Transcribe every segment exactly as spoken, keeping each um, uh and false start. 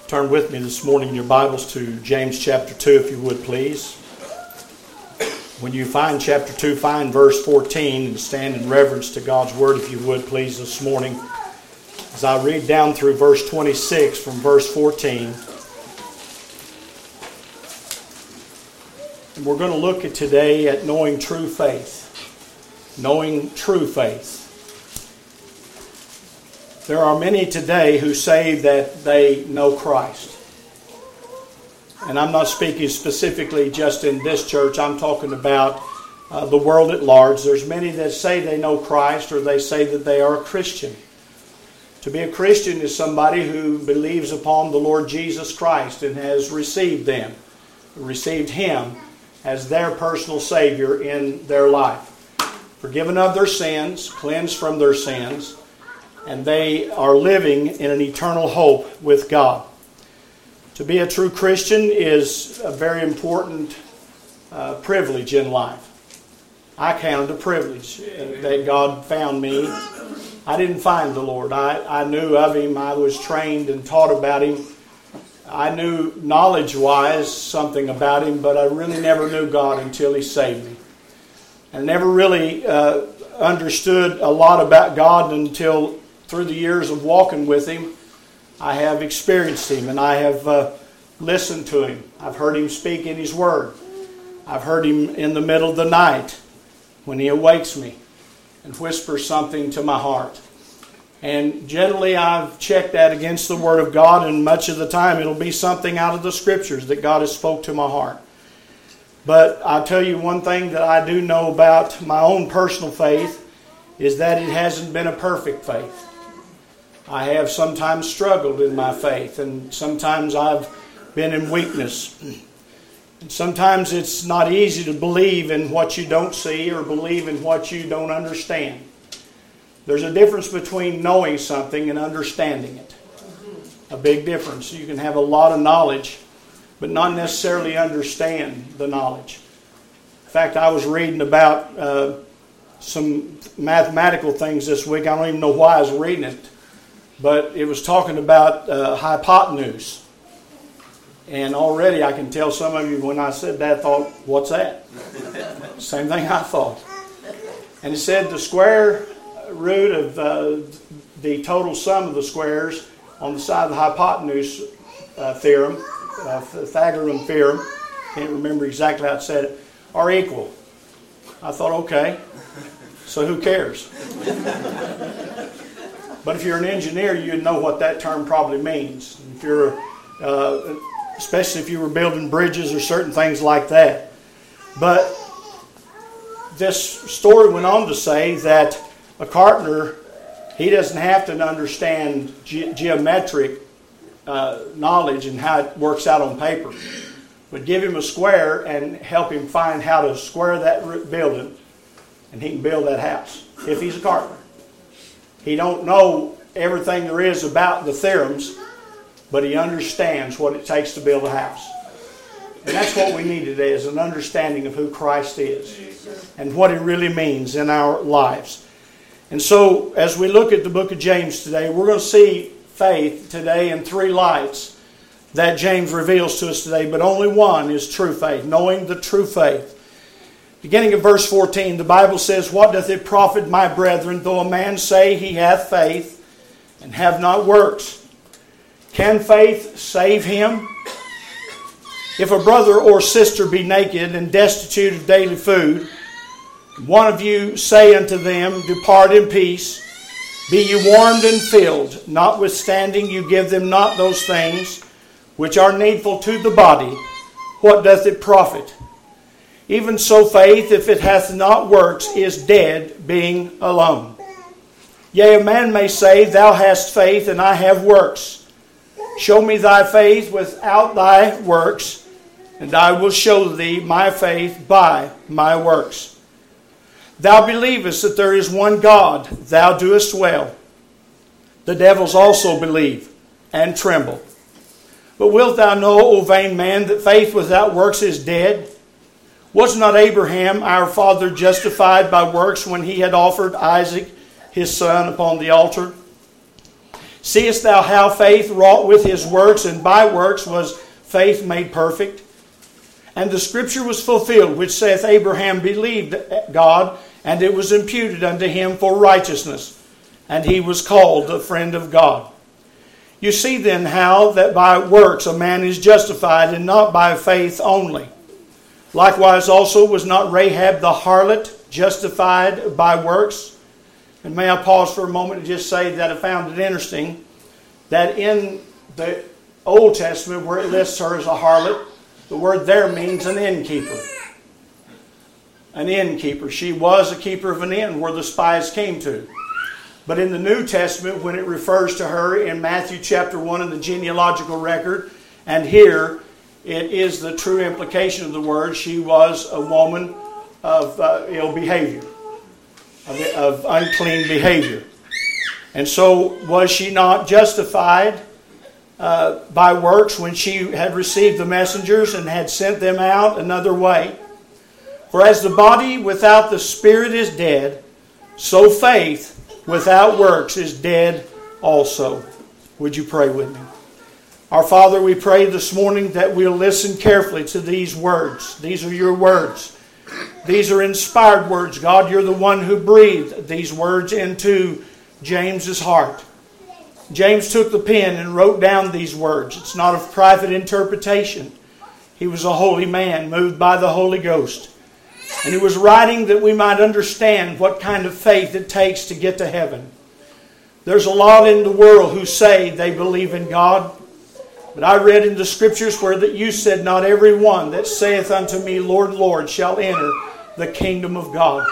Turn with me this morning in your Bibles to James chapter two, if you would, please. When you find chapter two, find verse fourteen and stand in reverence to God's Word, if you would, please, this morning. As I read down through verse twenty-six from verse fourteen. And we're going to look at today at knowing true faith. Knowing true faith. There are many today who say that they know Christ. And I'm not speaking specifically just in this church. I'm talking about uh, the world at large. There's many that say they know Christ, or they say that they are a Christian. To be a Christian is somebody who believes upon the Lord Jesus Christ and has received them, received Him as their personal Savior in their life. Forgiven of their sins, cleansed from their sins, and they are living in an eternal hope with God. To be a true Christian is a very important uh, privilege in life. I count it a privilege that God found me. I didn't find the Lord. I, I knew of Him. I was trained and taught about Him. I knew knowledge-wise something about Him, but I really never knew God until He saved me. I never really uh, understood a lot about God until through the years of walking with Him, I have experienced Him and I have uh, listened to Him. I've heard Him speak in His Word. I've heard Him in the middle of the night when He awakes me and whispers something to my heart. And generally I've checked that against the Word of God, and much of the time it'll be something out of the Scriptures that God has spoke to my heart. But I'll tell you one thing that I do know about my own personal faith is that it hasn't been a perfect faith. I have sometimes struggled in my faith, and sometimes I've been in weakness. And sometimes it's not easy to believe in what you don't see or believe in what you don't understand. There's a difference between knowing something and understanding it. A big difference. You can have a lot of knowledge, but not necessarily understand the knowledge. In fact, I was reading about uh, some mathematical things this week. I don't even know why I was reading it. But it was talking about uh, hypotenuse. And already I can tell some of you when I said that thought, what's that? Same thing I thought. And it said the square root of uh, the total sum of the squares on the side of the hypotenuse uh, theorem, uh, Pythagorean theorem, can't remember exactly how it said it, are equal. I thought, okay, so who cares? But if you're an engineer, you'd know what that term probably means. If you're, uh, especially if you were building bridges or certain things like that. But this story went on to say that a carpenter, he doesn't have to understand ge- geometric uh, knowledge and how it works out on paper. But give him a square and help him find how to square that building, and he can build that house if he's a carpenter. He don't know everything there is about the theorems, but he understands what it takes to build a house. And that's what we need today, is an understanding of who Christ is and what He really means in our lives. And so, as we look at the book of James today, we're going to see faith today in three lights that James reveals to us today, but only one is true faith, knowing the true faith. Beginning of verse fourteen, the Bible says, "What doth it profit, my brethren, though a man say he hath faith, and have not works? Can faith save him? If a brother or sister be naked and destitute of daily food, one of you say unto them, Depart in peace, be ye warmed and filled, notwithstanding you give them not those things which are needful to the body, what doth it profit? Even so faith, if it hath not works, is dead, being alone. Yea, a man may say, Thou hast faith, and I have works. Show me thy faith without thy works, and I will show thee my faith by my works. Thou believest that there is one God, thou doest well. The devils also believe, and tremble. But wilt thou know, O vain man, that faith without works is dead? Was not Abraham our father justified by works when he had offered Isaac his son upon the altar? Seest thou how faith wrought with his works, and by works was faith made perfect? And the scripture was fulfilled, which saith, Abraham believed God, and it was imputed unto him for righteousness, and he was called the friend of God. You see then how that by works a man is justified, and not by faith only. Likewise also was not Rahab the harlot justified by works? And may I pause for a moment and just say that I found it interesting that in the Old Testament, where it lists her as a harlot, the word there means an innkeeper. An innkeeper. She was a keeper of an inn where the spies came to. But in the New Testament, when it refers to her in Matthew chapter one in the genealogical record, and here it is the true implication of the word, she was a woman of uh, ill behavior, of, of unclean behavior. And so was she not justified uh, by works when she had received the messengers and had sent them out another way? For as the body without the spirit is dead, so faith without works is dead also. Would you pray with me? Our Father, we pray this morning that we'll listen carefully to these words. These are your words. These are inspired words. God, you're the one who breathed these words into James's heart. James took the pen and wrote down these words. It's not of private interpretation. He was a holy man, moved by the Holy Ghost. And he was writing that we might understand what kind of faith it takes to get to heaven. There's a lot in the world who say they believe in God. But I read in the Scriptures where that you said, not every one that saith unto me, Lord, Lord, shall enter the kingdom of God.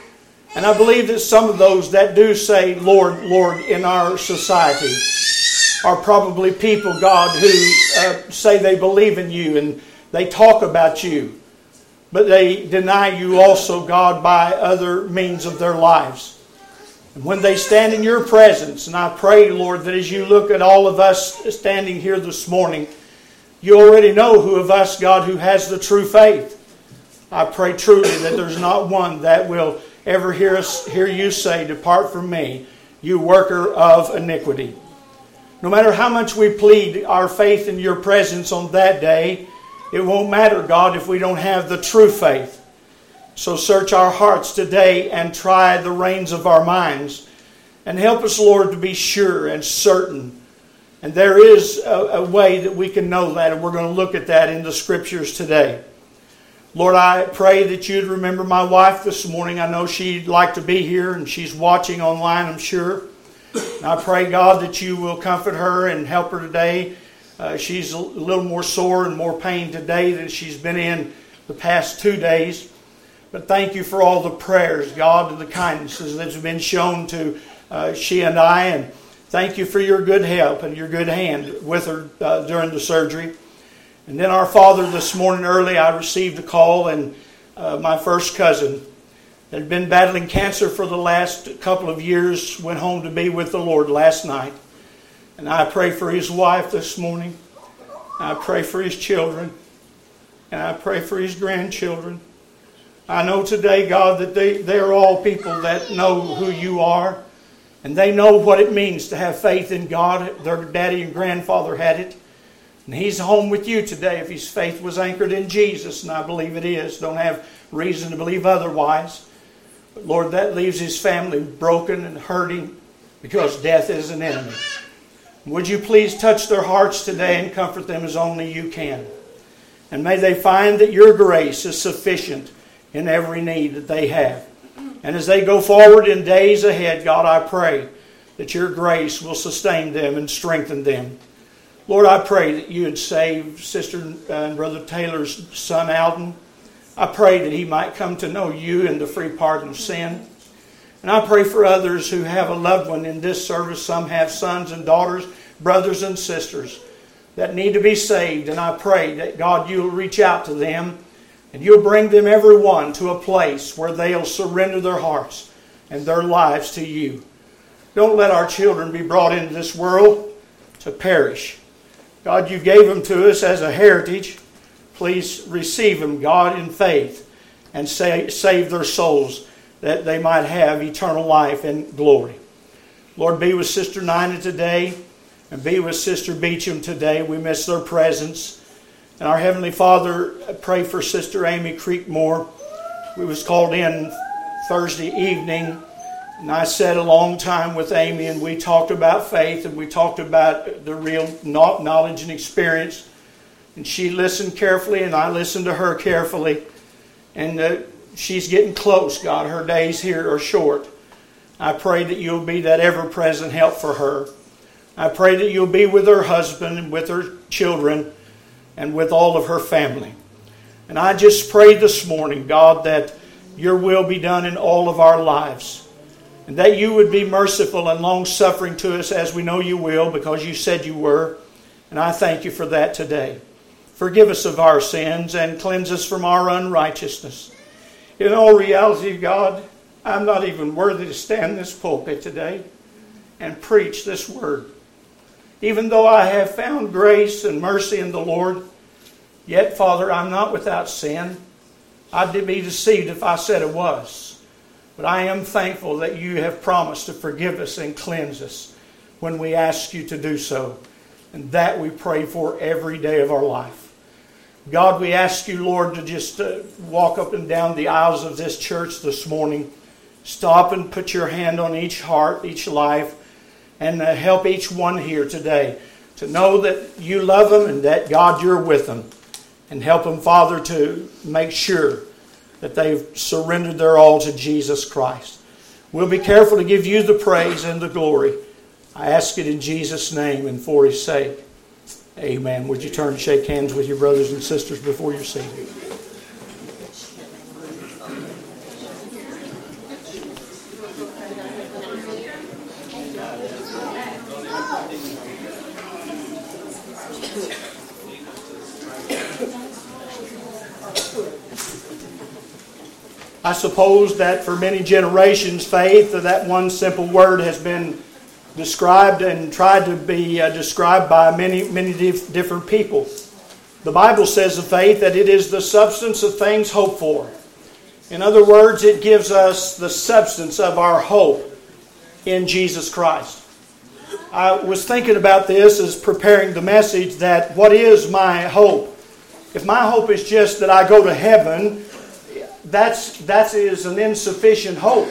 And I believe that some of those that do say, Lord, Lord, in our society are probably people, God, who uh, say they believe in you and they talk about you. But they deny you also, God, by other means of their lives. And when they stand in your presence, and I pray, Lord, that as you look at all of us standing here this morning, you already know who of us, God, who has the true faith. I pray truly that there's not one that will ever hear us, hear you say, depart from me, you worker of iniquity. No matter how much we plead our faith in your presence on that day, it won't matter, God, if we don't have the true faith. So search our hearts today and try the reins of our minds. And help us, Lord, to be sure and certain. And there is a, a way that we can know that, and we're going to look at that in the Scriptures today. Lord, I pray that you'd remember my wife this morning. I know she'd like to be here, and she's watching online, I'm sure. And I pray, God, that you will comfort her and help her today. Uh, she's a little more sore and more pain today than she's been in the past two days. But thank you for all the prayers, God, and the kindnesses that have been shown to uh, she and I. And thank you for your good help and your good hand with her uh, during the surgery. And then our Father, this morning early, I received a call, and uh, my first cousin that had been battling cancer for the last couple of years went home to be with the Lord last night. And I pray for his wife this morning. I pray for his children. And I pray for his grandchildren. I know today, God, that they, they are all people that know who you are. And they know what it means to have faith in God. Their daddy and grandfather had it. And he's home with you today if his faith was anchored in Jesus. And I believe it is. Don't have reason to believe otherwise. But Lord, that leaves his family broken and hurting because death is an enemy. Would you please touch their hearts today and comfort them as only you can. And may they find that your grace is sufficient in every need that they have. And as they go forward in days ahead, God, I pray that your grace will sustain them and strengthen them. Lord, I pray that you would save Sister and Brother Taylor's son, Alden. I pray that he might come to know you and the free pardon of sin. And I pray for others who have a loved one in this service. Some have sons and daughters, brothers and sisters that need to be saved. And I pray that, God, you'll reach out to them and you'll bring them, every one, to a place where they'll surrender their hearts and their lives to you. Don't let our children be brought into this world to perish. God, you gave them to us as a heritage. Please receive them, God, in faith and save, save their souls that they might have eternal life and glory. Lord, be with Sister Nina today. and be with Sister Beecham today. We miss their presence. And our Heavenly Father, pray for Sister Amy Creekmore. We was called in Thursday evening, and I sat a long time with Amy, and we talked about faith, and we talked about the real knowledge and experience. And she listened carefully, and I listened to her carefully. And uh, she's getting close, God. Her days here are short. I pray that you'll be that ever-present help for her. I pray that you'll be with her husband and with her children and with all of her family. And I just pray this morning, God, that your will be done in all of our lives. And that you would be merciful and long-suffering to us, as we know you will, because you said you were. And I thank you for that today. Forgive us of our sins and cleanse us from our unrighteousness. In all reality, God, I'm not even worthy to stand in this pulpit today and preach this word. Even though I have found grace and mercy in the Lord, yet, Father, I'm not without sin. I'd be deceived if I said it was. But I am thankful that you have promised to forgive us and cleanse us when we ask you to do so. And that we pray for every day of our life. God, we ask you, Lord, to just uh, walk up and down the aisles of this church this morning. Stop and put your hand on each heart, each life, and uh, help each one here today to know that you love them and that, God, you're with them. And help them, Father, to make sure that they've surrendered their all to Jesus Christ. We'll be careful to give you the praise and the glory. I ask it in Jesus' name and for His sake. Amen. Would you turn and shake hands with your brothers and sisters before you're seated? I suppose that for many generations, faith, that one simple word, has been described and tried to be uh, described by many, many dif- different people. The Bible says of faith that it is the substance of things hoped for. In other words, it gives us the substance of our hope in Jesus Christ. I was thinking about this as preparing the message, that what is my hope? If my hope is just that I go to heaven, That's that is an insufficient hope.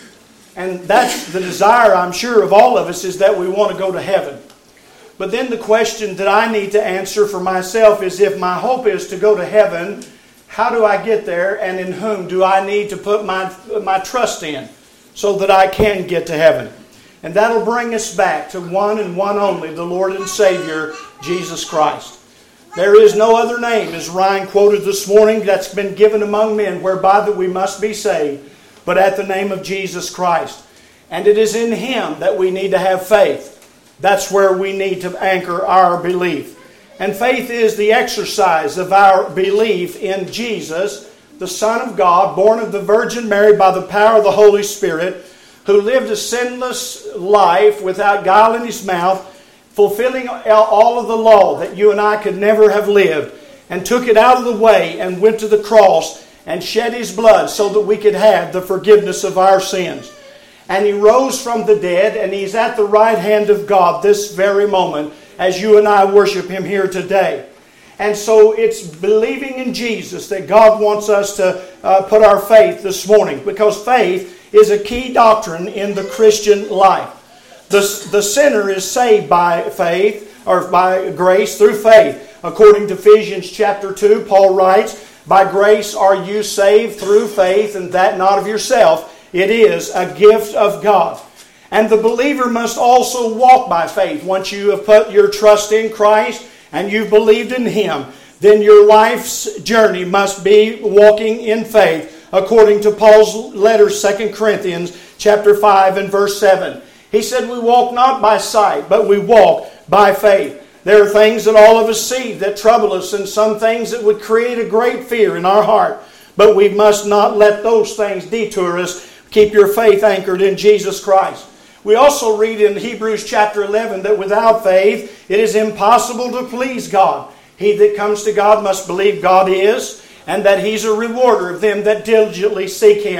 And that's the desire, I'm sure, of all of us, is that we want to go to heaven. But then the question that I need to answer for myself is, if my hope is to go to heaven, how do I get there, and in whom do I need to put my, my trust in so that I can get to heaven? And that'll bring us back to one and one only, the Lord and Savior, Jesus Christ. There is no other name, as Ryan quoted this morning, that's been given among men whereby that we must be saved, but at the name of Jesus Christ. And it is in Him that we need to have faith. That's where we need to anchor our belief. And faith is the exercise of our belief in Jesus, the Son of God, born of the Virgin Mary by the power of the Holy Spirit, who lived a sinless life without guile in His mouth, fulfilling all of the law that you and I could never have lived, and took it out of the way and went to the cross and shed His blood so that we could have the forgiveness of our sins. And He rose from the dead, and He's at the right hand of God this very moment as you and I worship Him here today. And so it's believing in Jesus that God wants us to uh, put our faith this morning, because faith is a key doctrine in the Christian life. The, the sinner is saved by faith, or by grace through faith. According to Ephesians chapter two, Paul writes, "By grace are you saved through faith, and that not of yourself. It is a gift of God." And the believer must also walk by faith. Once you have put your trust in Christ and you've believed in Him, then your life's journey must be walking in faith, according to Paul's letter, Second Corinthians chapter five and verse seven. He said, we walk not by sight, but we walk by faith. There are things that all of us see that trouble us, and some things that would create a great fear in our heart. But we must not let those things detour us. Keep your faith anchored in Jesus Christ. We also read in Hebrews chapter eleven that without faith it is impossible to please God. He that comes to God must believe God is, and that He's a rewarder of them that diligently seek Him.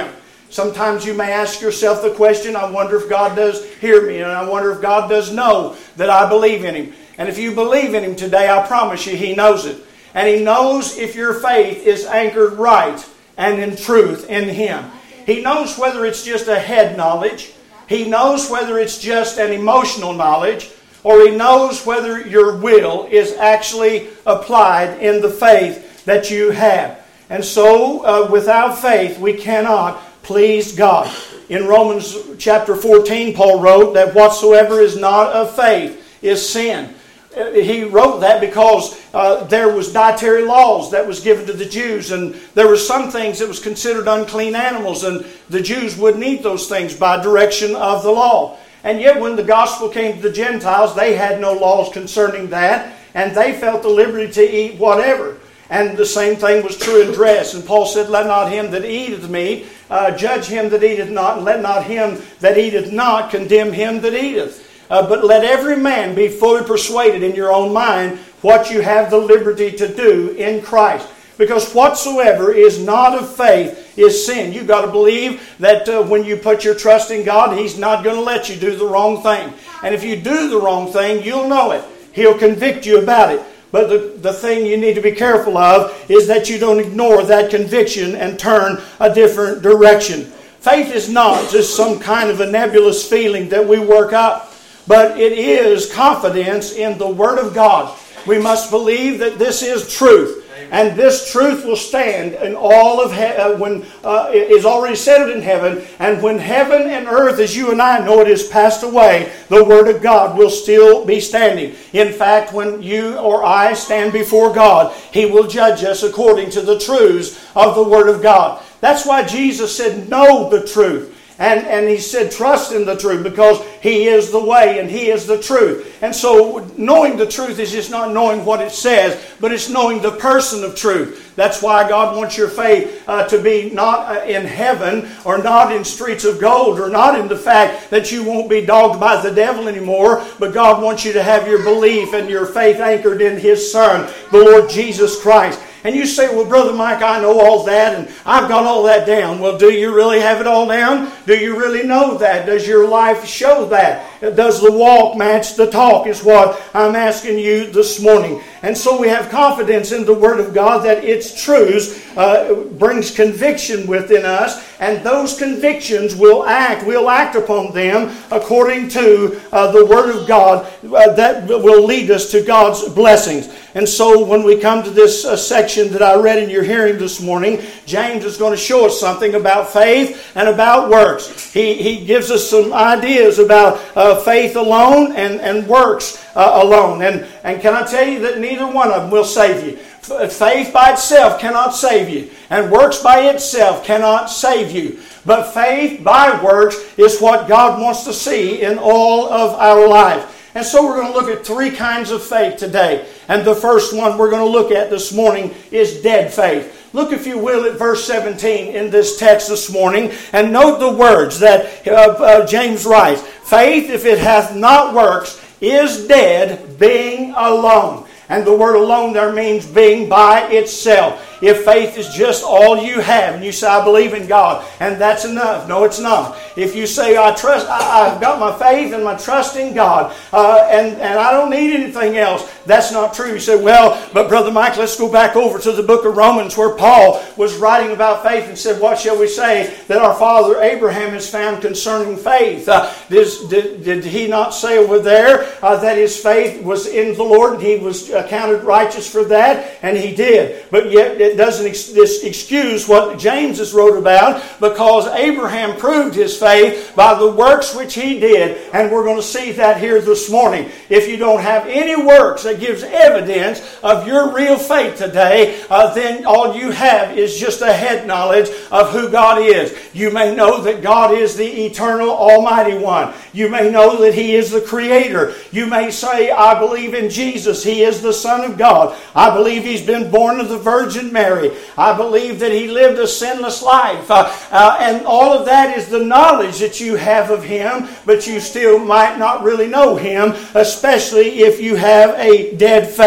Sometimes you may ask yourself the question, I wonder if God does hear me, and I wonder if God does know that I believe in Him. And if you believe in Him today, I promise you He knows it. And He knows if your faith is anchored right and in truth in Him. He knows whether it's just a head knowledge. He knows whether it's just an emotional knowledge. Or He knows whether your will is actually applied in the faith that you have. And so, uh, without faith, we cannot please God. In Romans chapter fourteen, Paul wrote that whatsoever is not of faith is sin. He wrote that because uh, there was dietary laws that was given to the Jews, and there were some things that was considered unclean animals, and the Jews wouldn't eat those things by direction of the law. And yet when the gospel came to the Gentiles, they had no laws concerning that, and they felt the liberty to eat whatever. And the same thing was true in dress. And Paul said, let not him that eateth meat uh, judge him that eateth not, and let not him that eateth not condemn him that eateth. Uh, but let every man be fully persuaded in your own mind what you have the liberty to do in Christ. Because whatsoever is not of faith is sin. You've got to believe that uh, when you put your trust in God, He's not going to let you do the wrong thing. And if you do the wrong thing, you'll know it. He'll convict you about it. But the, the thing you need to be careful of is that you don't ignore that conviction and turn a different direction. Faith is not just some kind of a nebulous feeling that we work up, but it is confidence in the Word of God. We must believe that this is truth. And this truth will stand in all of heaven, when uh, it is already settled in heaven. And when heaven and earth, as you and I know it, is passed away, the Word of God will still be standing. In fact, when you or I stand before God, He will judge us according to the truths of the Word of God. That's why Jesus said, know the truth. And, and He said, trust in the truth, because He is the way and He is the truth. And so knowing the truth is just not knowing what it says, but it's knowing the person of truth. That's why God wants your faith uh, to be not in heaven, or not in streets of gold, or not in the fact that you won't be dogged by the devil anymore. But God wants you to have your belief and your faith anchored in His Son, the Lord Jesus Christ. And you say, well, Brother Mike, I know all that and I've got all that down. Well, do you really have it all down? Do you really know that? Does your life show that? Does the walk match the talk is what I'm asking you this morning. And so we have confidence in the Word of God that its truths uh, brings conviction within us, and those convictions will act, we'll act upon them according to uh, the Word of God uh, that will lead us to God's blessings. And so when we come to this uh, section that I read in your hearing this morning, James is going to show us something about faith and about works. He, he gives us some ideas about uh, faith alone and, and works uh, alone. And, and can I tell you that neither one of them will save you. Faith by itself cannot save you, and works by itself cannot save you. But faith by works is what God wants to see in all of our life. And so we're going to look at three kinds of faith today. And the first one we're going to look at this morning is dead faith. Look, if you will, at verse seventeen in this text this morning, and note the words that uh, uh, James writes. Faith, if it hath not works, is dead, being alone. And the word alone there means being by itself. If faith is just all you have, and you say, I believe in God, and that's enough. No, it's not. If you say, I trust, I, I've got my faith and my trust in God, uh, and, and I don't need anything else, that's not true. You say, well, but Brother Mike, let's go back over to the book of Romans where Paul was writing about faith and said, what shall we say that our father Abraham has found concerning faith? Uh, did, did, did he not say over there uh, that his faith was in the Lord and he was accounted righteous for that? And he did. But yet it doesn't ex- this excuse what James has wrote about, because Abraham proved his faith by the works which he did. And we're going to see that here this morning. If you don't have any works that gives evidence of your real faith today, uh, then all you have is just a head knowledge of who God is. You may know that God is the eternal Almighty One. You may know that He is the Creator. You may say, I believe in Jesus. He is the Son of God. I believe He's been born of the Virgin Mary. I believe that He lived a sinless life. Uh, uh, and all of that is the knowledge that you have of Him, but you still might not really know Him, especially if you have a dead faith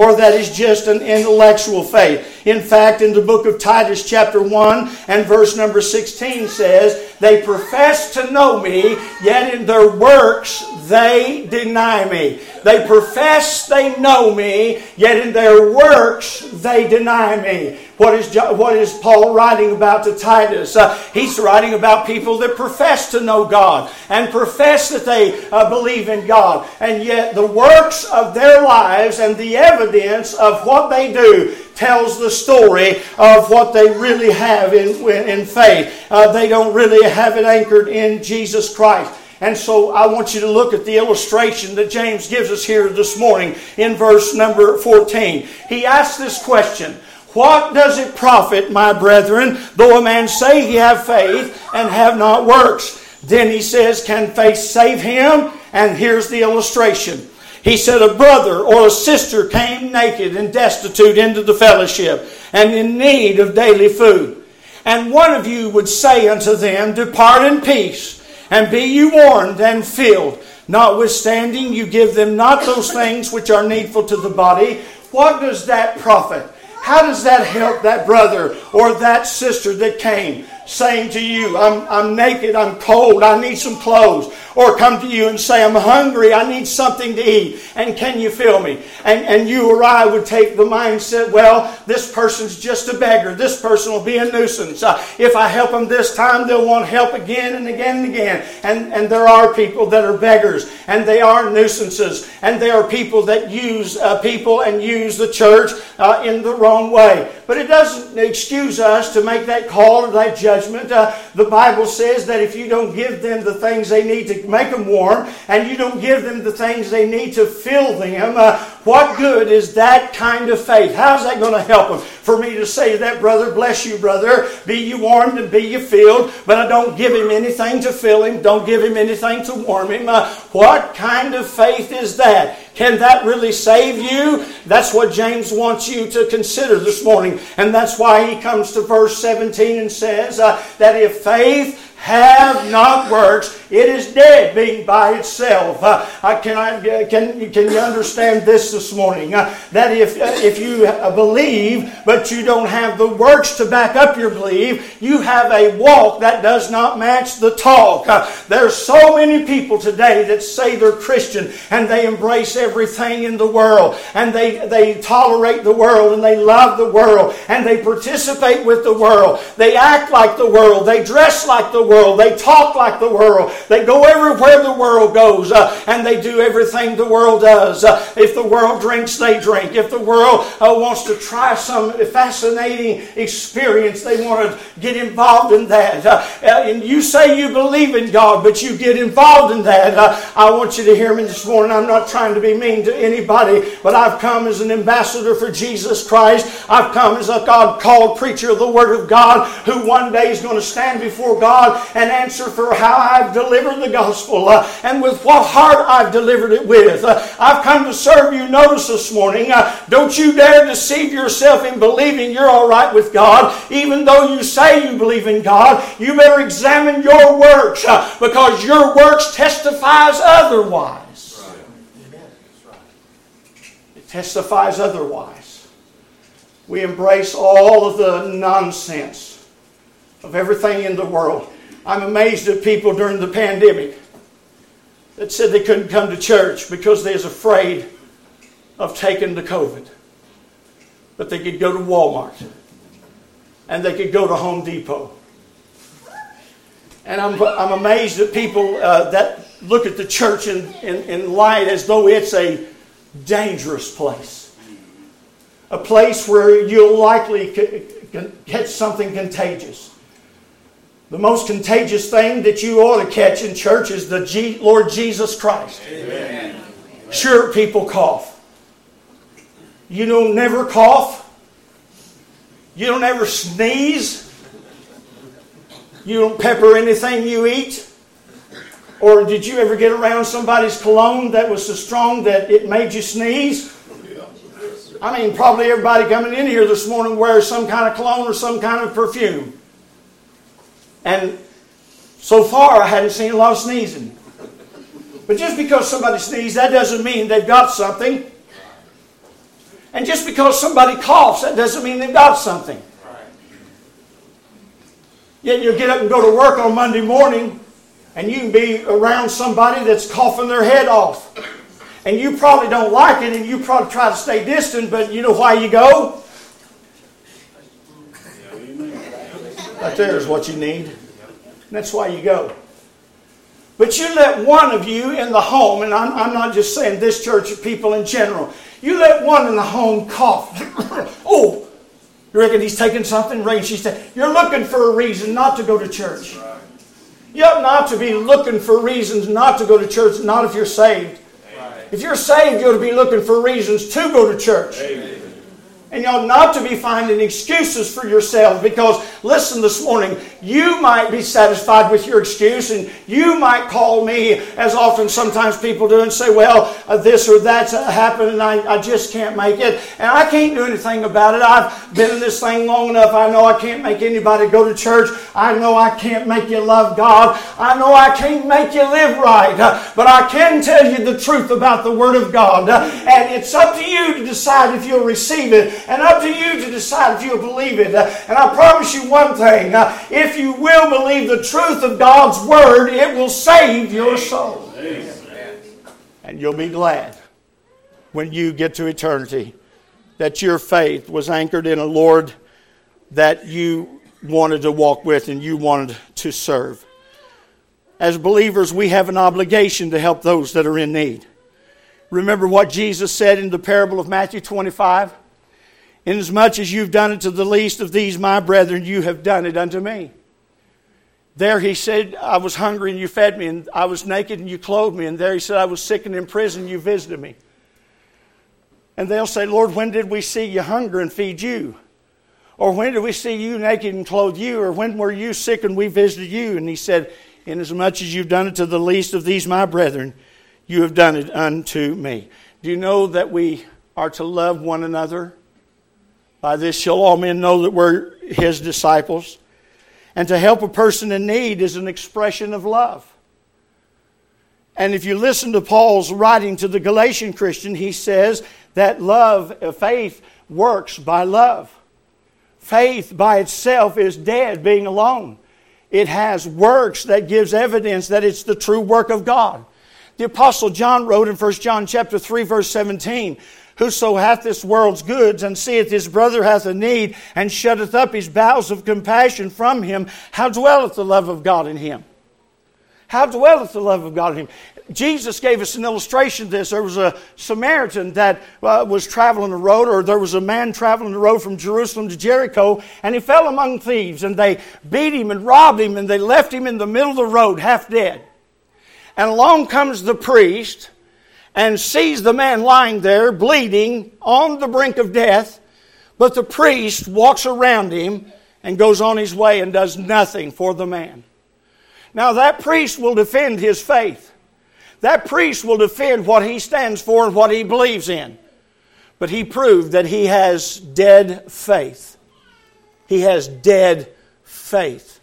or that is just an intellectual faith. In fact, in the book of Titus chapter one and verse number sixteen says, they profess to know me, yet in their works they deny me. They profess they know me, yet in their works they deny me. What is, what is Paul writing about to Titus? Uh, he's writing about people that profess to know God and profess that they uh, believe in God. And yet the works of their lives and the evidence of what they do tells the story of what they really have in, in faith. Uh, they don't really have it anchored in Jesus Christ. And so I want you to look at the illustration that James gives us here this morning in verse number fourteen. He asks this question, what does it profit, my brethren, though a man say he have faith and have not works? Then he says, can faith save him? And here's the illustration. He said, a brother or a sister came naked and destitute into the fellowship and in need of daily food. And one of you would say unto them, depart in peace, and be you warmed and filled. Notwithstanding, you give them not those things which are needful to the body. What does that profit? How does that help that brother or that sister that came saying to you, I'm, I'm naked, I'm cold, I need some clothes? Or come to you and say, I'm hungry, I need something to eat, and can you fill me? And, and you or I would take the mindset, well, this person's just a beggar. This person will be a nuisance. Uh, if I help them this time, they'll want help again and again and again. And, and there are people that are beggars, and they are nuisances. And there are people that use uh, people and use the church uh, in the wrong way. But it doesn't excuse us to make that call or that judgment. Uh, the Bible says that if you don't give them the things they need to make them warm, and you don't give them the things they need to fill them, uh, what good is that kind of faith? How's that going to help them? For me to say to that brother, bless you, brother, be you warmed and be you filled, but I don't give him anything to fill him, don't give him anything to warm him. Uh, what kind of faith is that? Can that really save you? That's what James wants you to consider this morning. And that's why he comes to verse seventeen and says uh, that if faith have not works, it is dead being by itself. Uh, I, can, I, can, can you understand this this morning? Uh, that if, uh, if you believe, but you don't have the works to back up your belief, you have a walk that does not match the talk. Uh, there's so many people today that say they're Christian and they embrace everything in the world, and they, they tolerate the world, and they love the world, and they participate with the world. They act like the world. They dress like the world. World. They talk like the world. They go everywhere the world goes, uh, and they do everything the world does. Uh, if the world drinks, they drink. If the world uh, wants to try some fascinating experience, they want to get involved in that. Uh, and you say you believe in God, but you get involved in that. Uh, I want you to hear me this morning. I'm not trying to be mean to anybody, but I've come as an ambassador for Jesus Christ. I've come as a God-called preacher of the Word of God, who one day is going to stand before God and answer for how I've delivered the gospel uh, and with what heart I've delivered it with. Uh, I've come to serve you. Notice this morning, uh, don't you dare deceive yourself in believing you're all right with God. Even though you say you believe in God, you better examine your works uh, because your works testifies otherwise. Right. It testifies otherwise. We embrace all of the nonsense of everything in the world. I'm amazed at people during the pandemic that said they couldn't come to church because they was afraid of taking the COVID. But they could go to Walmart. And they could go to Home Depot. And I'm, I'm amazed at people uh, that look at the church in, in, in light as though it's a dangerous place. A place where you'll likely catch something contagious. The most contagious thing that you ought to catch in church is the G- Lord Jesus Christ. Amen. Sure, people cough. You don't never cough. You don't ever sneeze. You don't pepper anything you eat. Or did you ever get around somebody's cologne that was so strong that it made you sneeze? I mean, probably everybody coming in here this morning wears some kind of cologne or some kind of perfume. And so far, I hadn't seen a lot of sneezing. But just because somebody sneezes, that doesn't mean they've got something. And just because somebody coughs, that doesn't mean they've got something. Yet you'll get up and go to work on Monday morning, and you can be around somebody that's coughing their head off. And you probably don't like it, and you probably try to stay distant, but you know why you go? Right there is what you need. And that's why you go. But you let one of you in the home, and I'm, I'm not just saying this church, people in general, you let one in the home cough. Oh, you reckon he's taking something? Reckon she's ta- You're looking for a reason not to go to church. You ought not to be looking for reasons not to go to church, not if you're saved. If you're saved, you ought to be looking for reasons to go to church. Amen. And you ought not to be finding excuses for yourself, because, listen this morning, you might be satisfied with your excuse, and you might call me, as often sometimes people do, and say, well, uh, this or that's uh, happened and I, I just can't make it. And I can't do anything about it. I've been in this thing long enough. I know I can't make anybody go to church. I know I can't make you love God. I know I can't make you live right. Uh, but I can tell you the truth about the Word of God. Uh, and it's up to you to decide if you'll receive it. And up to you to decide if you'll believe it. Uh, and I promise you one thing. Uh, if you will believe the truth of God's Word, it will save your soul. Amen. And you'll be glad when you get to eternity that your faith was anchored in a Lord that you wanted to walk with and you wanted to serve. As believers, we have an obligation to help those that are in need. Remember what Jesus said in the parable of Matthew twenty-five? Inasmuch as you've done it to the least of these, my brethren, you have done it unto me. There he said, I was hungry and you fed me, and I was naked and you clothed me. And there he said, I was sick and in prison and you visited me. And they'll say, Lord, when did we see you hunger and feed you? Or when did we see you naked and clothe you? Or when were you sick and we visited you? And he said, inasmuch as you've done it to the least of these, my brethren, you have done it unto me. Do you know that we are to love one another? By this shall all men know that we're His disciples. And to help a person in need is an expression of love. And if you listen to Paul's writing to the Galatian Christian, he says that love, faith works by love. Faith by itself is dead, being alone. It has works that gives evidence that it's the true work of God. The Apostle John wrote in First John chapter three, verse seventeen, whoso hath this world's goods, and seeth his brother hath a need, and shutteth up his bowels of compassion from him, how dwelleth the love of God in him? How dwelleth the love of God in him? Jesus gave us an illustration of this. There was a Samaritan that uh, was traveling the road, or there was a man traveling the road from Jerusalem to Jericho, and he fell among thieves, and they beat him and robbed him, and they left him in the middle of the road, half dead. And along comes the priest, and sees the man lying there, bleeding, on the brink of death. But the priest walks around him and goes on his way and does nothing for the man. Now that priest will defend his faith. That priest will defend what he stands for and what he believes in. But he proved that he has dead faith. He has dead faith.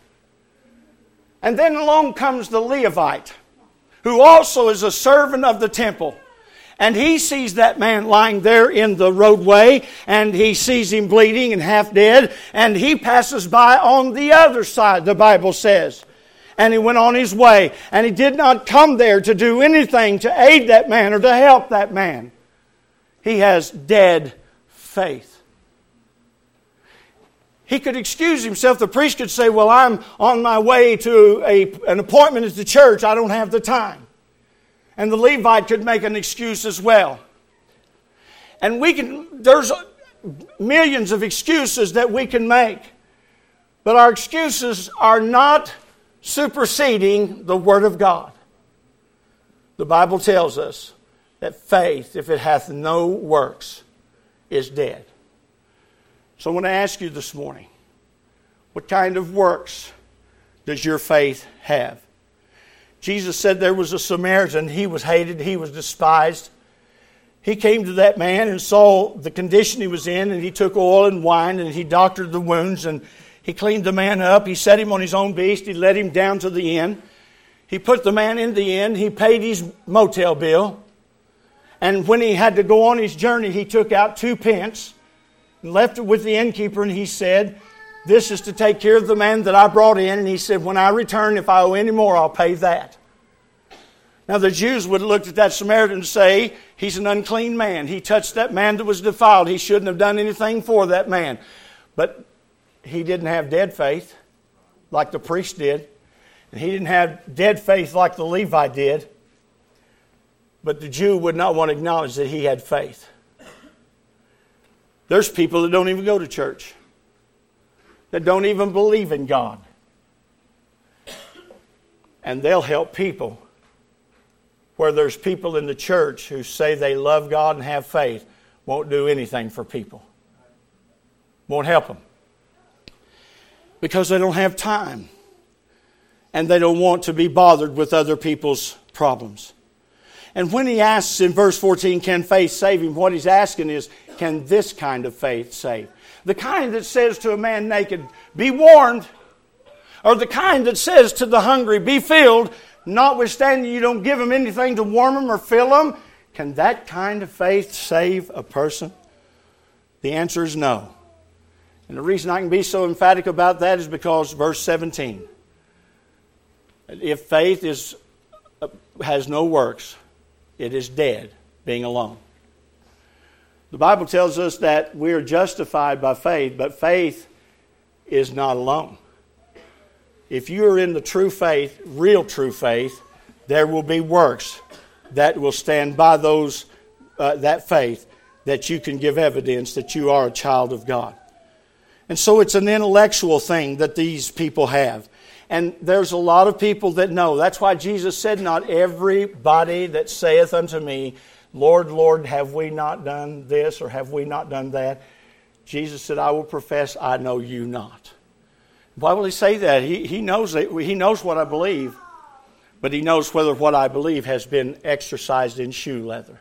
And then along comes the Levite, who also is a servant of the temple. And he sees that man lying there in the roadway, and he sees him bleeding and half dead, and he passes by on the other side, the Bible says. And he went on his way, and he did not come there to do anything to aid that man or to help that man. He has dead faith. He could excuse himself. The priest could say, well, I'm on my way to a, an appointment at the church. I don't have the time. And the Levite could make an excuse as well. And we can, there's millions of excuses that we can make. But our excuses are not superseding the Word of God. The Bible tells us that faith, if it hath no works, is dead. So I want to ask you this morning, what kind of works does your faith have? Jesus said there was a Samaritan. He was hated. He was despised. He came to that man and saw the condition he was in, and he took oil and wine, and he doctored the wounds, and he cleaned the man up. He set him on his own beast. He led him down to the inn. He put the man in the inn. He paid his motel bill. And when he had to go on his journey, he took out two pence and left it with the innkeeper, and he said, this is to take care of the man that I brought in. And he said, when I return, if I owe any more, I'll pay that. Now the Jews would have looked at that Samaritan and say, he's an unclean man. He touched that man that was defiled. He shouldn't have done anything for that man. But he didn't have dead faith like the priest did. And he didn't have dead faith like the Levite did. But the Jew would not want to acknowledge that he had faith. There's people that don't even go to church, that don't even believe in God. And they'll help people where there's people in the church who say they love God and have faith, won't do anything for people. Won't help them. Because they don't have time. And they don't want to be bothered with other people's problems. And when he asks in verse fourteen, can faith save him? What he's asking is, can this kind of faith save? The kind that says to a man naked, be warned. Or the kind that says to the hungry, be filled. Notwithstanding you don't give him anything to warm him or fill him. Can that kind of faith save a person? The answer is no. And the reason I can be so emphatic about that is because verse seventeen. If faith is has no works, it is dead, being alone. The Bible tells us that we are justified by faith, but faith is not alone. If you are in the true faith, real true faith, there will be works that will stand by those uh, that faith, that you can give evidence that you are a child of God. And so it's an intellectual thing that these people have. And there's a lot of people that know. That's why Jesus said, not everybody that saith unto me, Lord, Lord, have we not done this or have we not done that? Jesus said, I will profess, I know you not. Why will he say that? He, he knows that, he knows what I believe, but he knows whether what I believe has been exercised in shoe leather.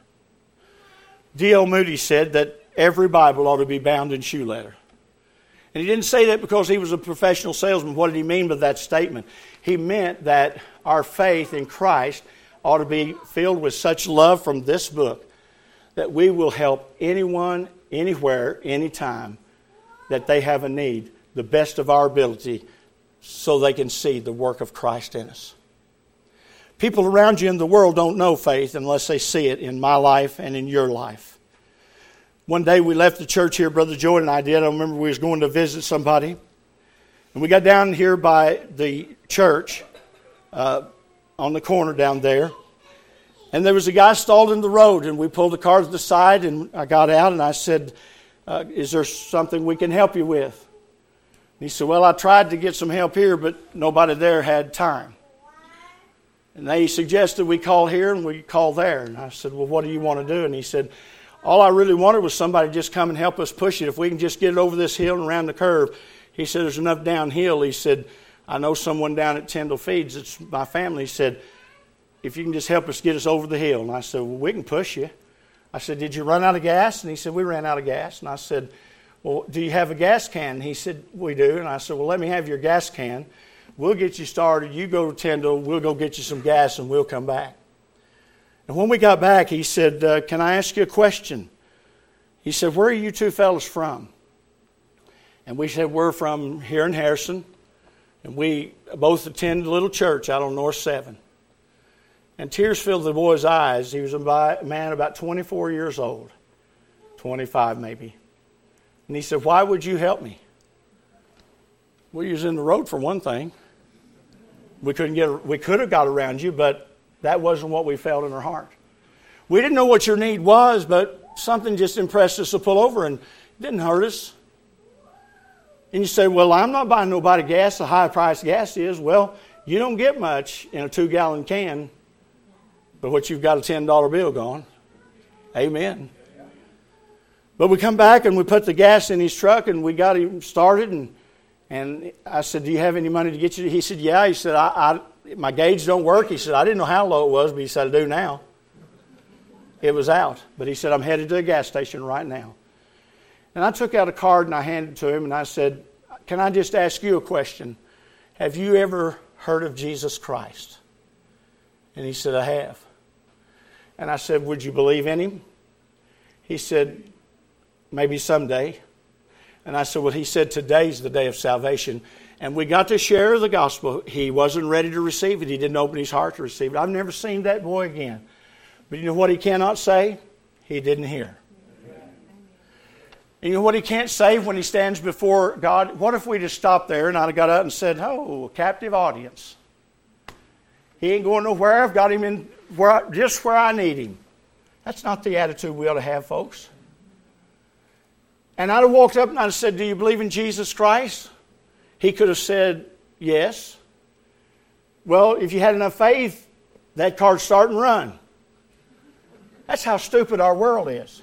D L Moody said that every Bible ought to be bound in shoe leather. And he didn't say that because he was a professional salesman. What did he mean by that statement? He meant that our faith in Christ ought to be filled with such love from this book that we will help anyone, anywhere, anytime that they have a need, the best of our ability, so they can see the work of Christ in us. People around you in the world don't know faith unless they see it in my life and in your life. One day we left the church here, Brother Joey and I did. I remember we was going to visit somebody. And we got down here by the church, uh, on the corner down there. And there was a guy stalled in the road, and we pulled the car to the side, and I got out and I said, uh, is there something we can help you with? And he said, well, I tried to get some help here, but nobody there had time. And they suggested we call here and we call there. And I said, well, what do you want to do? And he said, all I really wanted was somebody to just come and help us push it. If we can just get it over this hill and around the curve. He said, there's enough downhill. He said, I know someone down at Tyndall Feeds. It's my family. He said, if you can just help us get us over the hill. And I said, well, we can push you. I said, did you run out of gas? And he said, we ran out of gas. And I said, well, do you have a gas can? And he said, we do. And I said, well, let me have your gas can. We'll get you started. You go to Tyndall. We'll go get you some gas and we'll come back. And when we got back, he said, uh, can I ask you a question? He said, where are you two fellas from? And we said, we're from here in Harrison. And we both attend a little church out on North seven. And tears filled the boy's eyes. He was a man about twenty-four years old. twenty-five maybe. And he said, why would you help me? Well, you was in the road for one thing. We couldn't get, we could have got around you, but that wasn't what we felt in our heart. We didn't know what your need was, but something just impressed us to pull over, and it didn't hurt us. And you say, well, I'm not buying nobody gas. The high price gas is. Well, you don't get much in a two-gallon can, but what you've got a ten dollar bill gone. Amen. But we come back and we put the gas in his truck and we got him started. And and I said, do you have any money to get you? He said, yeah. He said, I, I my gauge don't work. He said, I didn't know how low it was, but he said, I do now. It was out. But he said, I'm headed to a gas station right now. And I took out a card and I handed it to him and I said, can I just ask you a question? Have you ever heard of Jesus Christ? And he said, I have. And I said, would you believe in him? He said, maybe someday. And I said, well, he said, today's the day of salvation. And we got to share the gospel. He wasn't ready to receive it. He didn't open his heart to receive it. I've never seen that boy again. But you know what he cannot say? He didn't hear. And you know what he can't say when he stands before God? What if we just stopped there and I'd have got up and said, oh, captive audience. He ain't going nowhere. I've got him in where I, just where I need him. That's not the attitude we ought to have, folks. And I'd have walked up and I'd have said, do you believe in Jesus Christ? He could have said, yes. Well, if you had enough faith, that card's start and run. That's how stupid our world is.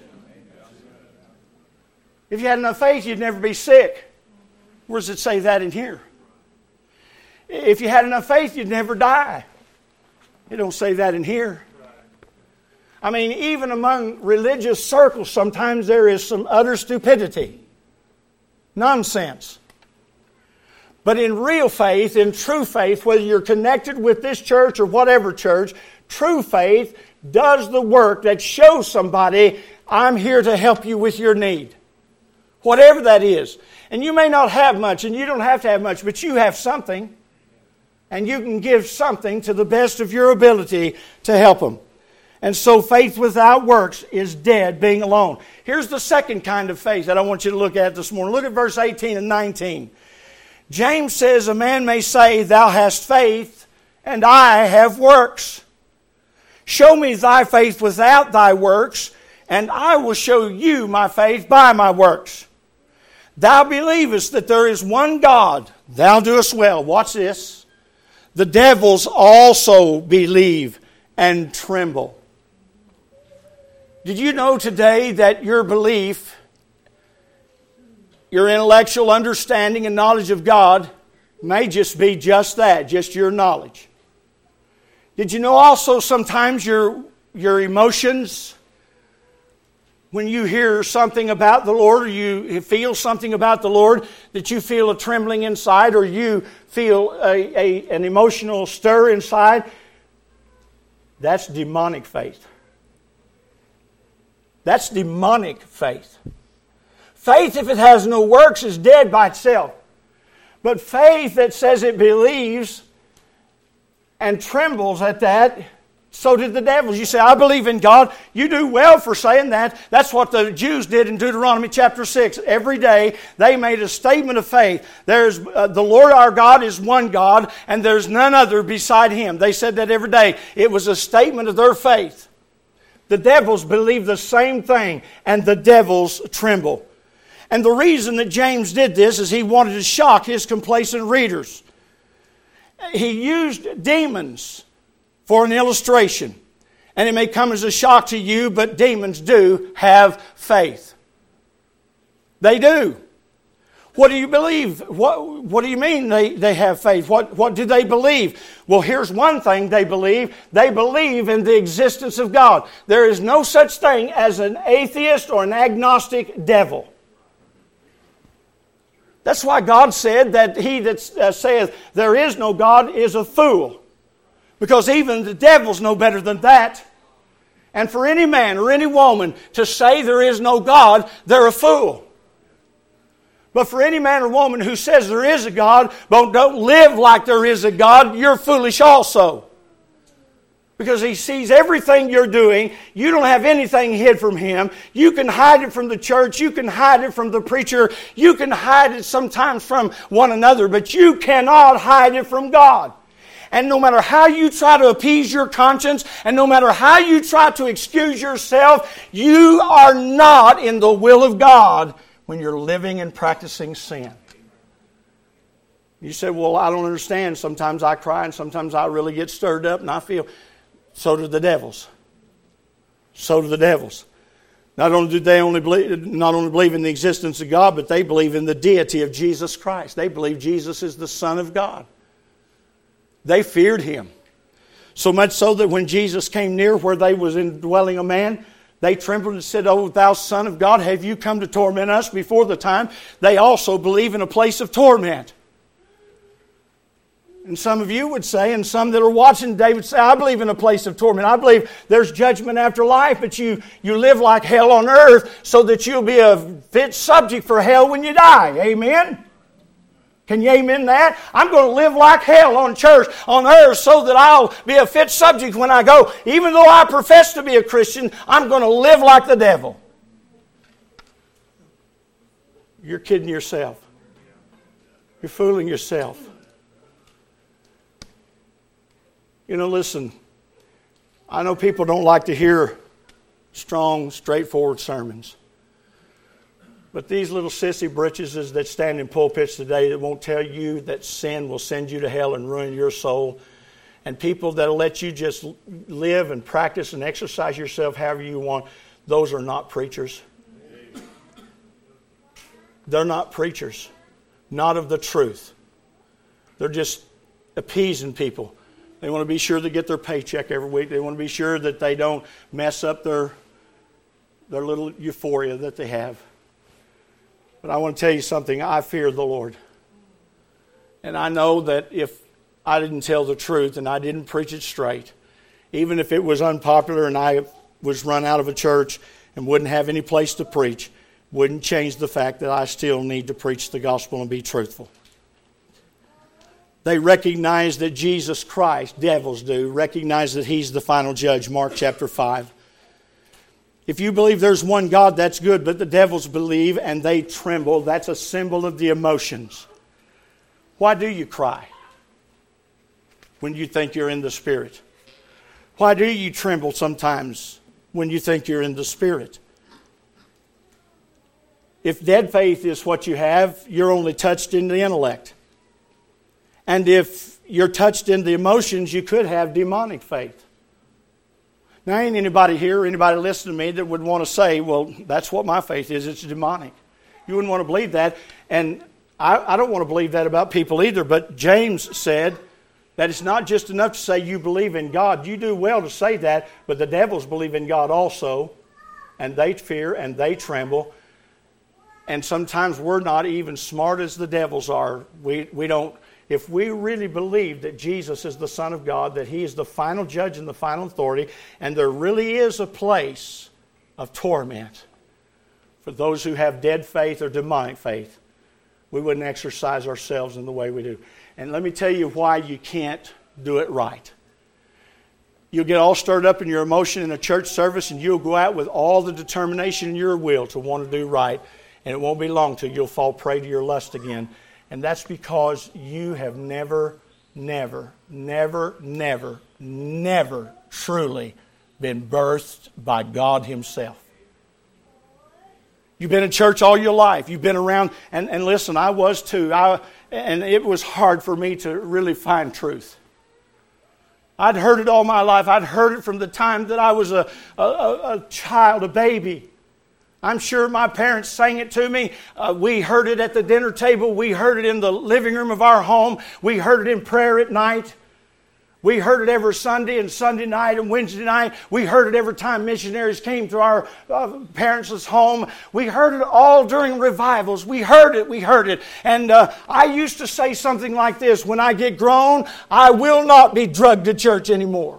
If you had enough faith, you'd never be sick. Where does it say that in here? If you had enough faith, you'd never die. It don't say that in here. I mean, even among religious circles, sometimes there is some utter stupidity. Nonsense. But in real faith, in true faith, whether you're connected with this church or whatever church, true faith does the work that shows somebody, I'm here to help you with your need. Whatever that is. And you may not have much, and you don't have to have much, but you have something. And you can give something to the best of your ability to help them. And so faith without works is dead, being alone. Here's the second kind of faith that I want you to look at this morning. Look at verse eighteen and nineteen. James says, a man may say, thou hast faith, and I have works. Show me thy faith without thy works, and I will show you my faith by my works. Thou believest that there is one God, thou doest well. Watch this. The devils also believe and tremble. Did you know today that your belief, your intellectual understanding and knowledge of God may just be just that, just your knowledge? Did you know also sometimes your, your emotions, when you hear something about the Lord or you feel something about the Lord, that you feel a trembling inside or you feel a, a, an emotional stir inside? That's demonic faith. That's demonic faith. Faith, if it has no works, is dead by itself. But faith that says it believes and trembles at that, so did the devils. You say, I believe in God. You do well for saying that. That's what the Jews did in Deuteronomy chapter six. Every day they made a statement of faith. There's uh, the Lord our God is one God, and there's none other beside Him. They said that every day. It was a statement of their faith. The devils believe the same thing, and the devils tremble. And the reason that James did this is he wanted to shock his complacent readers. He used demons for an illustration. And it may come as a shock to you, but demons do have faith. They do. What do you believe? What, what do you mean they, they have faith? What, what do they believe? Well, here's one thing they believe. They believe in the existence of God. There is no such thing as an atheist or an agnostic devil. That's why God said that he that uh, saith there is no God is a fool. Because even the devils know better than that. And for any man or any woman to say there is no God, they're a fool. But for any man or woman who says there is a God, but don't live like there is a God, you're foolish also. Because He sees everything you're doing. You don't have anything hid from Him. You can hide it from the church. You can hide it from the preacher. You can hide it sometimes from one another. But you cannot hide it from God. And no matter how you try to appease your conscience, and no matter how you try to excuse yourself, you are not in the will of God when you're living and practicing sin. You say, well, I don't understand. Sometimes I cry and sometimes I really get stirred up and I feel... So do the devils. So do the devils. Not only do they only believe, not only believe in the existence of God, but they believe in the deity of Jesus Christ. They believe Jesus is the Son of God. They feared Him. So much so that when Jesus came near where they was indwelling a man, they trembled and said, O thou Son of God, have you come to torment us before the time? They also believe in a place of torment. And some of you would say, and some that are watching today would say, I believe in a place of torment. I believe there's judgment after life, but you, you live like hell on earth so that you'll be a fit subject for hell when you die. Amen? Can you amen that? I'm going to live like hell on church, on earth, so that I'll be a fit subject when I go. Even though I profess to be a Christian, I'm going to live like the devil. You're kidding yourself. You're fooling yourself. You know, listen, I know people don't like to hear strong, straightforward sermons. But these little sissy britches that stand in pulpits today that won't tell you that sin will send you to hell and ruin your soul, and people that'll let you just live and practice and exercise yourself however you want, those are not preachers. They're not preachers. Not of the truth. They're just appeasing people. They want to be sure they get their paycheck every week. They want to be sure that they don't mess up their, their little euphoria that they have. But I want to tell you something. I fear the Lord. And I know that if I didn't tell the truth and I didn't preach it straight, even if it was unpopular and I was run out of a church and wouldn't have any place to preach, wouldn't change the fact that I still need to preach the gospel and be truthful. They recognize that Jesus Christ, devils do, recognize that He's the final judge, Mark chapter five. If you believe there's one God, that's good, but the devils believe and they tremble. That's a symbol of the emotions. Why do you cry when you think you're in the Spirit? Why do you tremble sometimes when you think you're in the Spirit? If dead faith is what you have, you're only touched in the intellect. And if you're touched in the emotions, you could have demonic faith. Now, ain't anybody here or anybody listening to me that would want to say, well, that's what my faith is, it's demonic. You wouldn't want to believe that. And I, I don't want to believe that about people either. But James said that it's not just enough to say you believe in God. You do well to say that, but the devils believe in God also. And they fear and they tremble. And sometimes we're not even smart as the devils are. We we don't. If we really believe that Jesus is the Son of God, that He is the final judge and the final authority, and there really is a place of torment for those who have dead faith or demonic faith, we wouldn't exercise ourselves in the way we do. And let me tell you why you can't do it right. You'll get all stirred up in your emotion in a church service, and you'll go out with all the determination in your will to want to do right, and it won't be long till you'll fall prey to your lust again. And that's because you have never, never, never, never, never truly been birthed by God Himself. You've been in church all your life. You've been around, and, and listen, I was too. I, and it was hard for me to really find truth. I'd heard it all my life. I'd heard it from the time that I was a, a, a child, a baby. I'm sure my parents sang it to me. Uh, we heard it at the dinner table. We heard it in the living room of our home. We heard it in prayer at night. We heard it every Sunday and Sunday night and Wednesday night. We heard it every time missionaries came to our uh, parents' home. We heard it all during revivals. We heard it. We heard it. And uh, I used to say something like this: when I get grown, I will not be drugged to church anymore.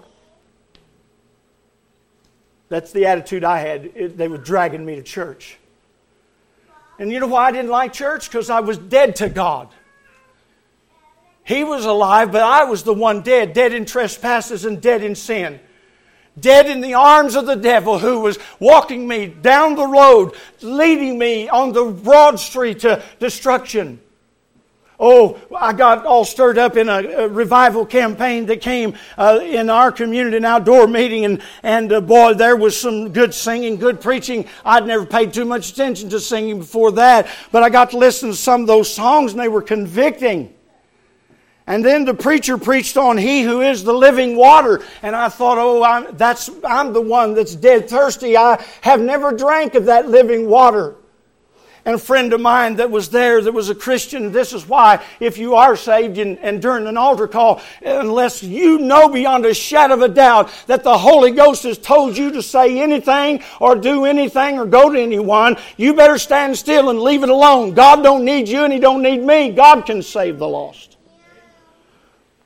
That's the attitude I had. It, they were dragging me to church. And you know why I didn't like church? Because I was dead to God. He was alive, but I was the one dead. Dead in trespasses and dead in sin. Dead in the arms of the devil who was walking me down the road, leading me on the broad street to destruction. Oh, I got all stirred up in a, a revival campaign that came uh, in our community, an outdoor meeting, and, and uh, boy, there was some good singing, good preaching. I'd never paid too much attention to singing before that, but I got to listen to some of those songs, and they were convicting. And then the preacher preached on He who is the living water, and I thought, oh, I'm, that's, I'm the one that's dead thirsty. I have never drank of that living water. And a friend of mine that was there that was a Christian, this is why, if you are saved and, and during an altar call, unless you know beyond a shadow of a doubt that the Holy Ghost has told you to say anything or do anything or go to anyone, you better stand still and leave it alone. God don't need you and He don't need me. God can save the lost.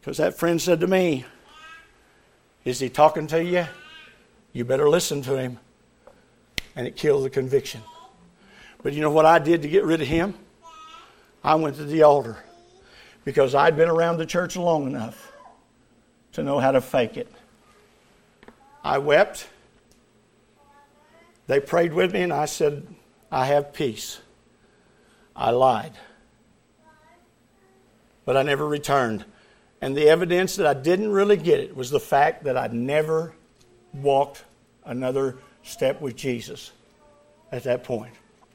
Because that friend said to me, is he talking to you? You better listen to him. And it killed the conviction. But you know what I did to get rid of him? I went to the altar. Because I'd been around the church long enough to know how to fake it. I wept. They prayed with me and I said, I have peace. I lied. But I never returned. And the evidence that I didn't really get it was the fact that I never walked another step with Jesus at that point.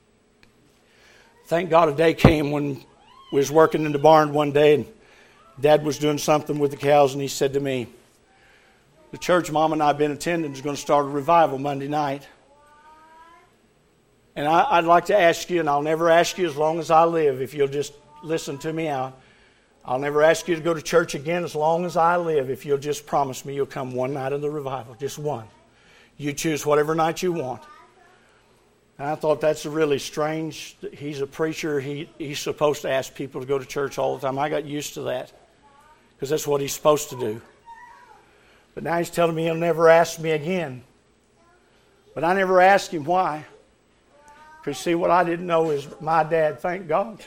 Thank God a day came when we was working in the barn one day and Dad was doing something with the cows and he said to me, the church Mom and I have been attending is going to start a revival Monday night. And I, I'd like to ask you, and I'll never ask you as long as I live, if you'll just listen to me out. I'll never ask you to go to church again as long as I live if you'll just promise me you'll come one night of the revival, just one. You choose whatever night you want. And I thought that's really strange. He's a preacher. He, he's supposed to ask people to go to church all the time. I got used to that because that's what he's supposed to do. But now he's telling me he'll never ask me again. But I never asked him why. Because see, what I didn't know is my dad, thank God,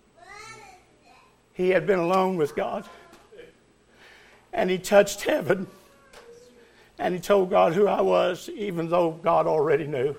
he had been alone with God. And he touched heaven. And he told God who I was, even though God already knew.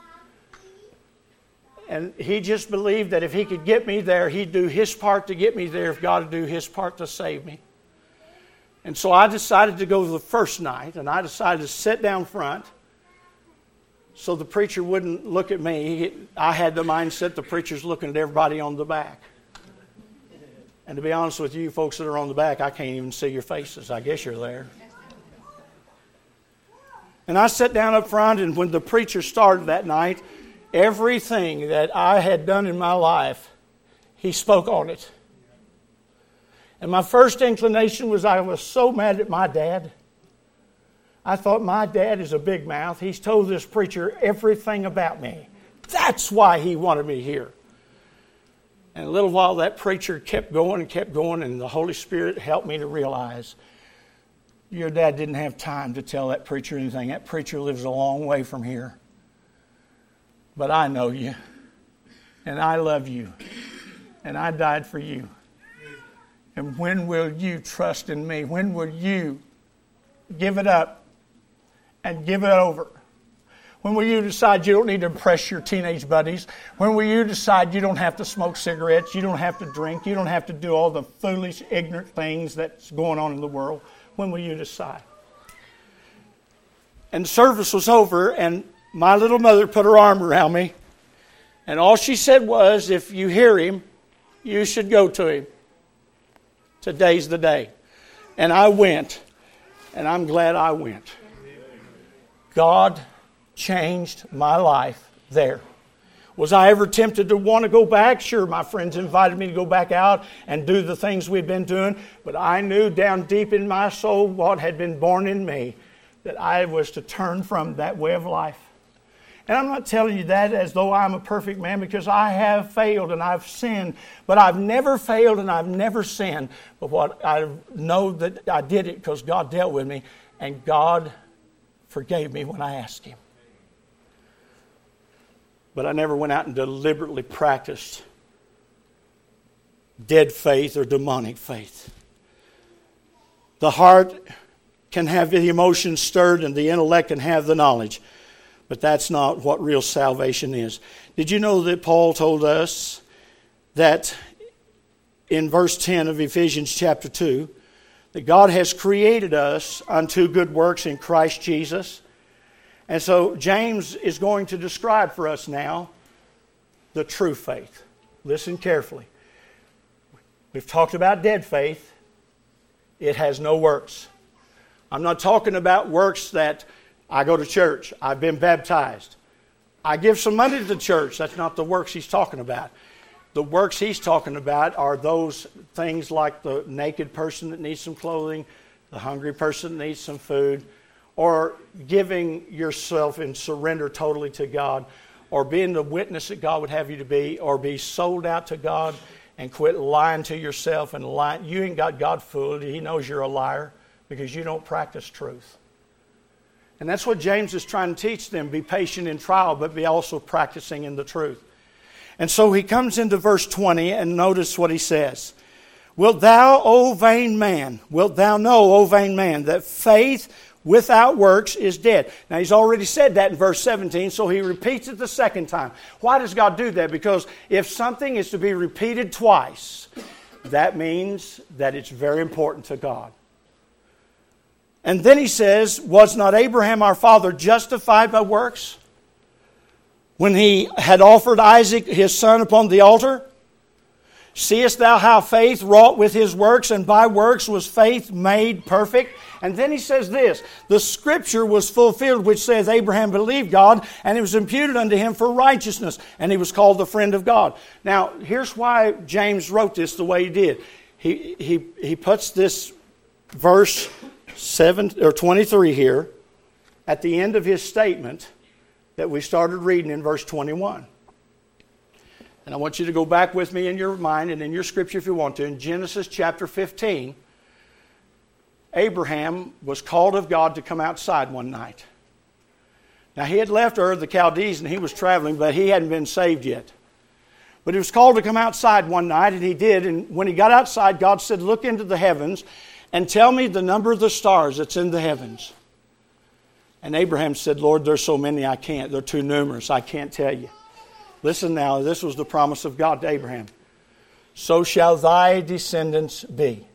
And he just believed that if he could get me there, he'd do his part to get me there if God would do his part to save me. And so I decided to go the first night, and I decided to sit down front so the preacher wouldn't look at me. I had the mindset the preacher's looking at everybody on the back. And to be honest with you, folks that are on the back, I can't even see your faces. I guess you're there. And I sat down up front, and when the preacher started that night, everything that I had done in my life, he spoke on it. And my first inclination was I was so mad at my dad. I thought, my dad is a big mouth. He's told this preacher everything about me. That's why he wanted me here. And a little while that preacher kept going and kept going, and the Holy Spirit helped me to realize your dad didn't have time to tell that preacher anything. That preacher lives a long way from here. But I know you, and I love you, and I died for you. And when will you trust in me? When will you give it up and give it over? When will you decide you don't need to impress your teenage buddies? When will you decide you don't have to smoke cigarettes, you don't have to drink, you don't have to do all the foolish, ignorant things that's going on in the world? When will you decide? And the service was over, and my little mother put her arm around me, and all she said was, if you hear him, you should go to him. Today's the day. And I went, and I'm glad I went. God changed my life there. Was I ever tempted to want to go back? Sure, my friends invited me to go back out and do the things we'd been doing, but I knew down deep in my soul what had been born in me, that I was to turn from that way of life. And I'm not telling you that as though I'm a perfect man, because I have failed and I've sinned. But I've never failed and I've never sinned. But what I know that I did it because God dealt with me. And God forgave me when I asked him. But I never went out and deliberately practiced dead faith or demonic faith. The heart can have the emotions stirred and the intellect can have the knowledge. But that's not what real salvation is. Did you know that Paul told us that in verse ten of Ephesians chapter two, that God has created us unto good works in Christ Jesus? And so James is going to describe for us now the true faith. Listen carefully. We've talked about dead faith. It has no works. I'm not talking about works that I go to church. I've been baptized. I give some money to the church. That's not the works he's talking about. The works he's talking about are those things like the naked person that needs some clothing, the hungry person that needs some food, or giving yourself in surrender totally to God, or being the witness that God would have you to be, or be sold out to God and quit lying to yourself and lying. You ain't got God fooled. He knows you're a liar because you don't practice truth. And that's what James is trying to teach them. Be patient in trial, but be also practicing in the truth. And so he comes into verse twenty, and notice what he says. Wilt thou, O vain man, wilt thou know, O vain man, that faith without works is dead. Now he's already said that in verse seventeen, so he repeats it the second time. Why does God do that? Because if something is to be repeated twice, that means that it's very important to God. And then he says, was not Abraham our father justified by works when he had offered Isaac his son upon the altar? Seest thou how faith wrought with his works, and by works was faith made perfect? And then he says this, the scripture was fulfilled which says, Abraham believed God, and it was imputed unto him for righteousness, and he was called the friend of God. Now, here's why James wrote this the way he did. He he he puts this verse seven or twenty-three here at the end of his statement that we started reading in verse twenty-one. And I want you to go back with me in your mind and in your scripture if you want to. In Genesis chapter fifteen, Abraham was called of God to come outside one night. Now he had left Ur of the Chaldees and he was traveling, but he hadn't been saved yet. But he was called to come outside one night, and he did. And when he got outside, God said, look into the heavens and tell me the number of the stars that's in the heavens. And Abraham said, Lord, there's so many I can't. They're too numerous. I can't tell you. Listen now, this was the promise of God to Abraham. So shall thy descendants be.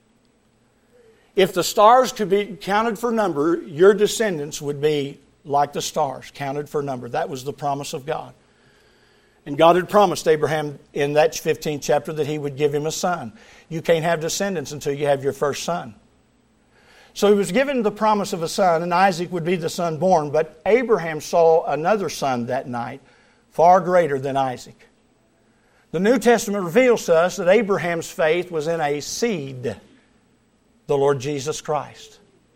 If the stars could be counted for number, your descendants would be like the stars, counted for number. That was the promise of God. And God had promised Abraham in that fifteenth chapter that he would give him a son. You can't have descendants until you have your first son. So he was given the promise of a son, and Isaac would be the son born. But Abraham saw another son that night, far greater than Isaac. The New Testament reveals to us that Abraham's faith was in a seed, the Lord Jesus Christ.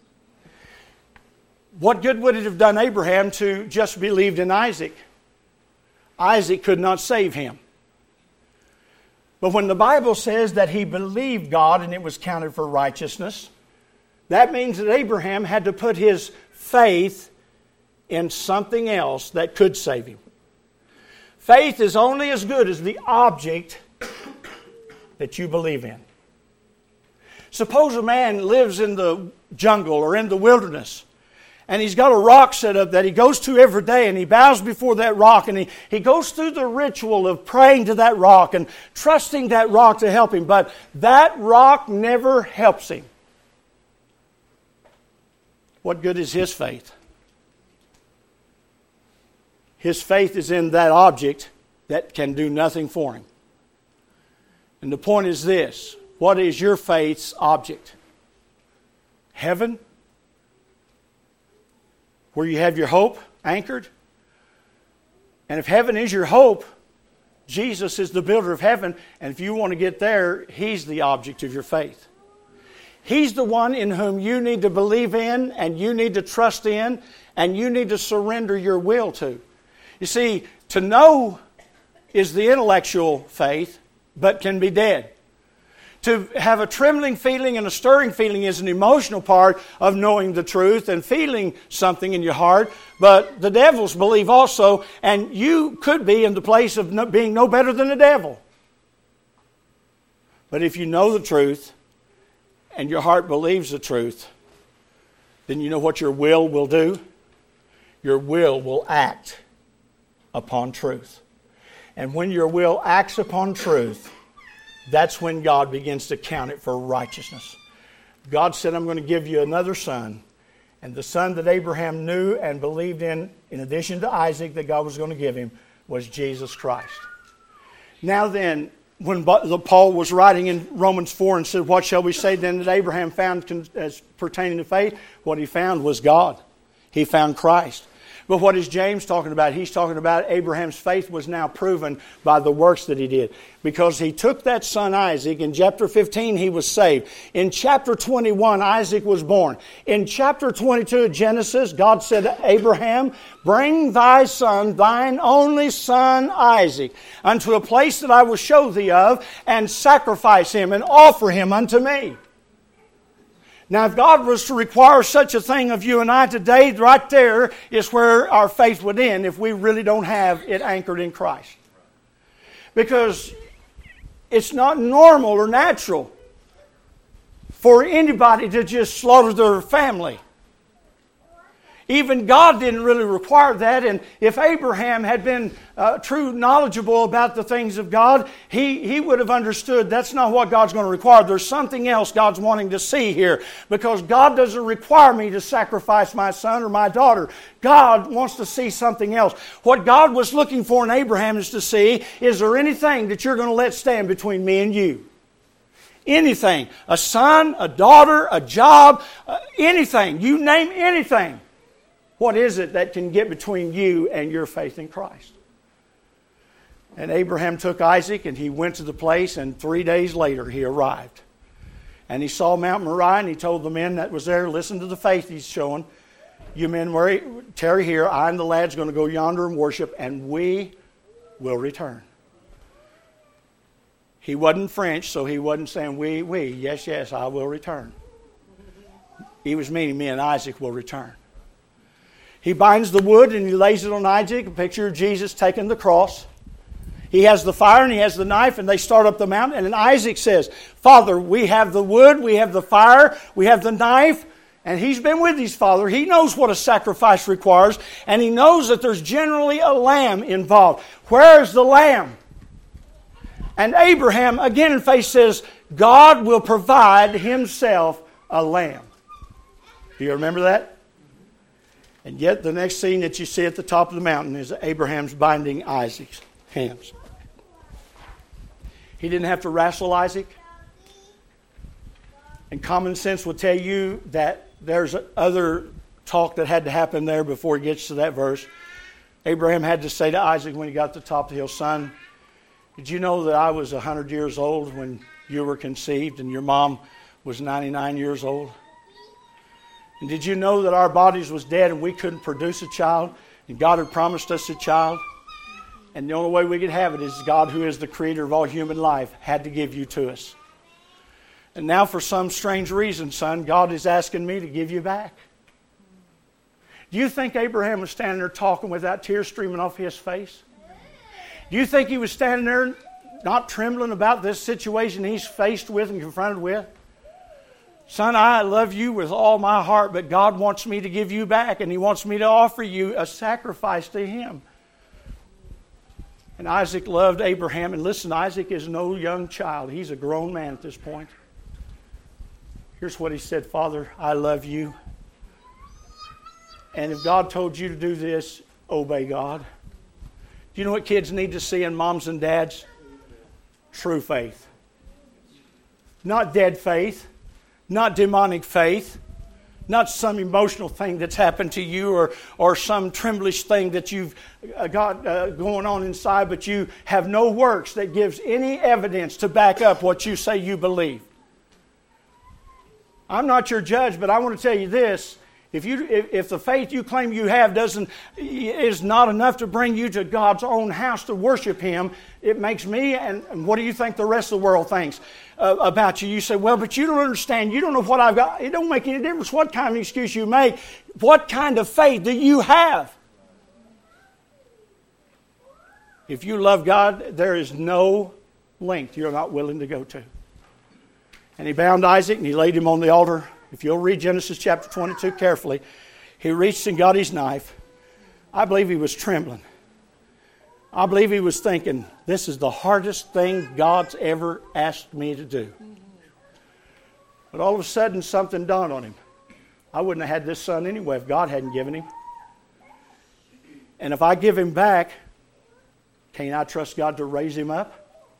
What good would it have done Abraham to just believe in Isaac? Isaac could not save him. But when the Bible says that he believed God and it was counted for righteousness, that means that Abraham had to put his faith in something else that could save him. Faith is only as good as the object that you believe in. Suppose a man lives in the jungle or in the wilderness, and he's got a rock set up that he goes to every day, and he bows before that rock, and he, he goes through the ritual of praying to that rock and trusting that rock to help him. But that rock never helps him. What good is his faith? His faith is in that object that can do nothing for him. And the point is this. What is your faith's object? Heaven? Where you have your hope anchored? And if heaven is your hope, Jesus is the builder of heaven. And if you want to get there, He's the object of your faith. He's the one in whom you need to believe in, and you need to trust in, and you need to surrender your will to. You see, to know is the intellectual faith, but can be dead. To have a trembling feeling and a stirring feeling is an emotional part of knowing the truth and feeling something in your heart. But the devils believe also, and you could be in the place of no, being no better than the devil. But if you know the truth and your heart believes the truth, then you know what your will will do? Your will will act upon truth. And when your will acts upon truth, that's when God begins to count it for righteousness. God said, I'm going to give you another son. And the son that Abraham knew and believed in, in addition to Isaac that God was going to give him, was Jesus Christ. Now then, when Paul was writing in Romans four and said, what shall we say then that Abraham found as pertaining to faith? What he found was God. He found Christ. But what is James talking about? He's talking about Abraham's faith was now proven by the works that he did. Because he took that son Isaac. In chapter fifteen, he was saved. In chapter twenty-one, Isaac was born. In chapter twenty-two of Genesis, God said to Abraham, bring thy son, thine only son Isaac, unto a place that I will show thee of, and sacrifice him and offer him unto me. Now, if God was to require such a thing of you and I today, right there is where our faith would end if we really don't have it anchored in Christ. Because it's not normal or natural for anybody to just slaughter their family. Even God didn't really require that. And if Abraham had been uh, true knowledgeable about the things of God, he, he would have understood that's not what God's going to require. There's something else God's wanting to see here. Because God doesn't require me to sacrifice my son or my daughter. God wants to see something else. What God was looking for in Abraham is to see, is there anything that you're going to let stand between me and you? Anything. A son, a daughter, a job, uh, anything. You name anything. What is it that can get between you and your faith in Christ? And Abraham took Isaac and he went to the place, and three days later he arrived. And he saw Mount Moriah, and he told the men that was there, listen to the faith he's showing. You men tarry here, I and the lad's going to go yonder and worship, and we will return. He wasn't French, so he wasn't saying we, we, yes, yes, I will return. He was meaning me and Isaac will return. He binds the wood and he lays it on Isaac, a picture of Jesus taking the cross. He has the fire and he has the knife, and they start up the mountain. And then Isaac says, Father, we have the wood, we have the fire, we have the knife. And he's been with his father. He knows what a sacrifice requires. And he knows that there's generally a lamb involved. Where is the lamb? And Abraham, again in faith, says, God will provide himself a lamb. Do you remember that? And yet the next scene that you see at the top of the mountain is Abraham's binding Isaac's hands. He didn't have to wrestle Isaac. And common sense will tell you that there's other talk that had to happen there before he gets to that verse. Abraham had to say to Isaac when he got to the top of the hill, son, did you know that I was one hundred years old when you were conceived and your mom was ninety-nine years old? And did you know that our bodies was dead and we couldn't produce a child? And God had promised us a child? And the only way we could have it is God, who is the creator of all human life, had to give you to us. And now for some strange reason, son, God is asking me to give you back. Do you think Abraham was standing there talking without tears streaming off his face? Do you think he was standing there not trembling about this situation he's faced with and confronted with? Son, I love you with all my heart, but God wants me to give you back, and he wants me to offer you a sacrifice to him. And Isaac loved Abraham. And listen, Isaac is no young child. He's a grown man at this point. Here's what he said, Father, I love you. And if God told you to do this, obey God. Do you know what kids need to see in moms and dads? True faith. Not dead faith. Not demonic faith. Not some emotional thing that's happened to you, or, or some tremblish thing that you've got uh, going on inside, but you have no works that gives any evidence to back up what you say you believe. I'm not your judge, but I want to tell you this. If you if, if the faith you claim you have doesn't is not enough to bring you to God's own house to worship him, it makes me, and, and what do you think the rest of the world thinks uh, about you? You say, well, but you don't understand. You don't know what I've got. It don't make any difference what kind of excuse you make. What kind of faith do you have? If you love God, there is no length you're not willing to go to. And he bound Isaac and he laid him on the altar. If you'll read Genesis chapter twenty-two carefully, he reached and got his knife. I believe he was trembling. I believe he was thinking, this is the hardest thing God's ever asked me to do. But all of a sudden, something dawned on him. I wouldn't have had this son anyway if God hadn't given him. And if I give him back, can't I trust God to raise him up?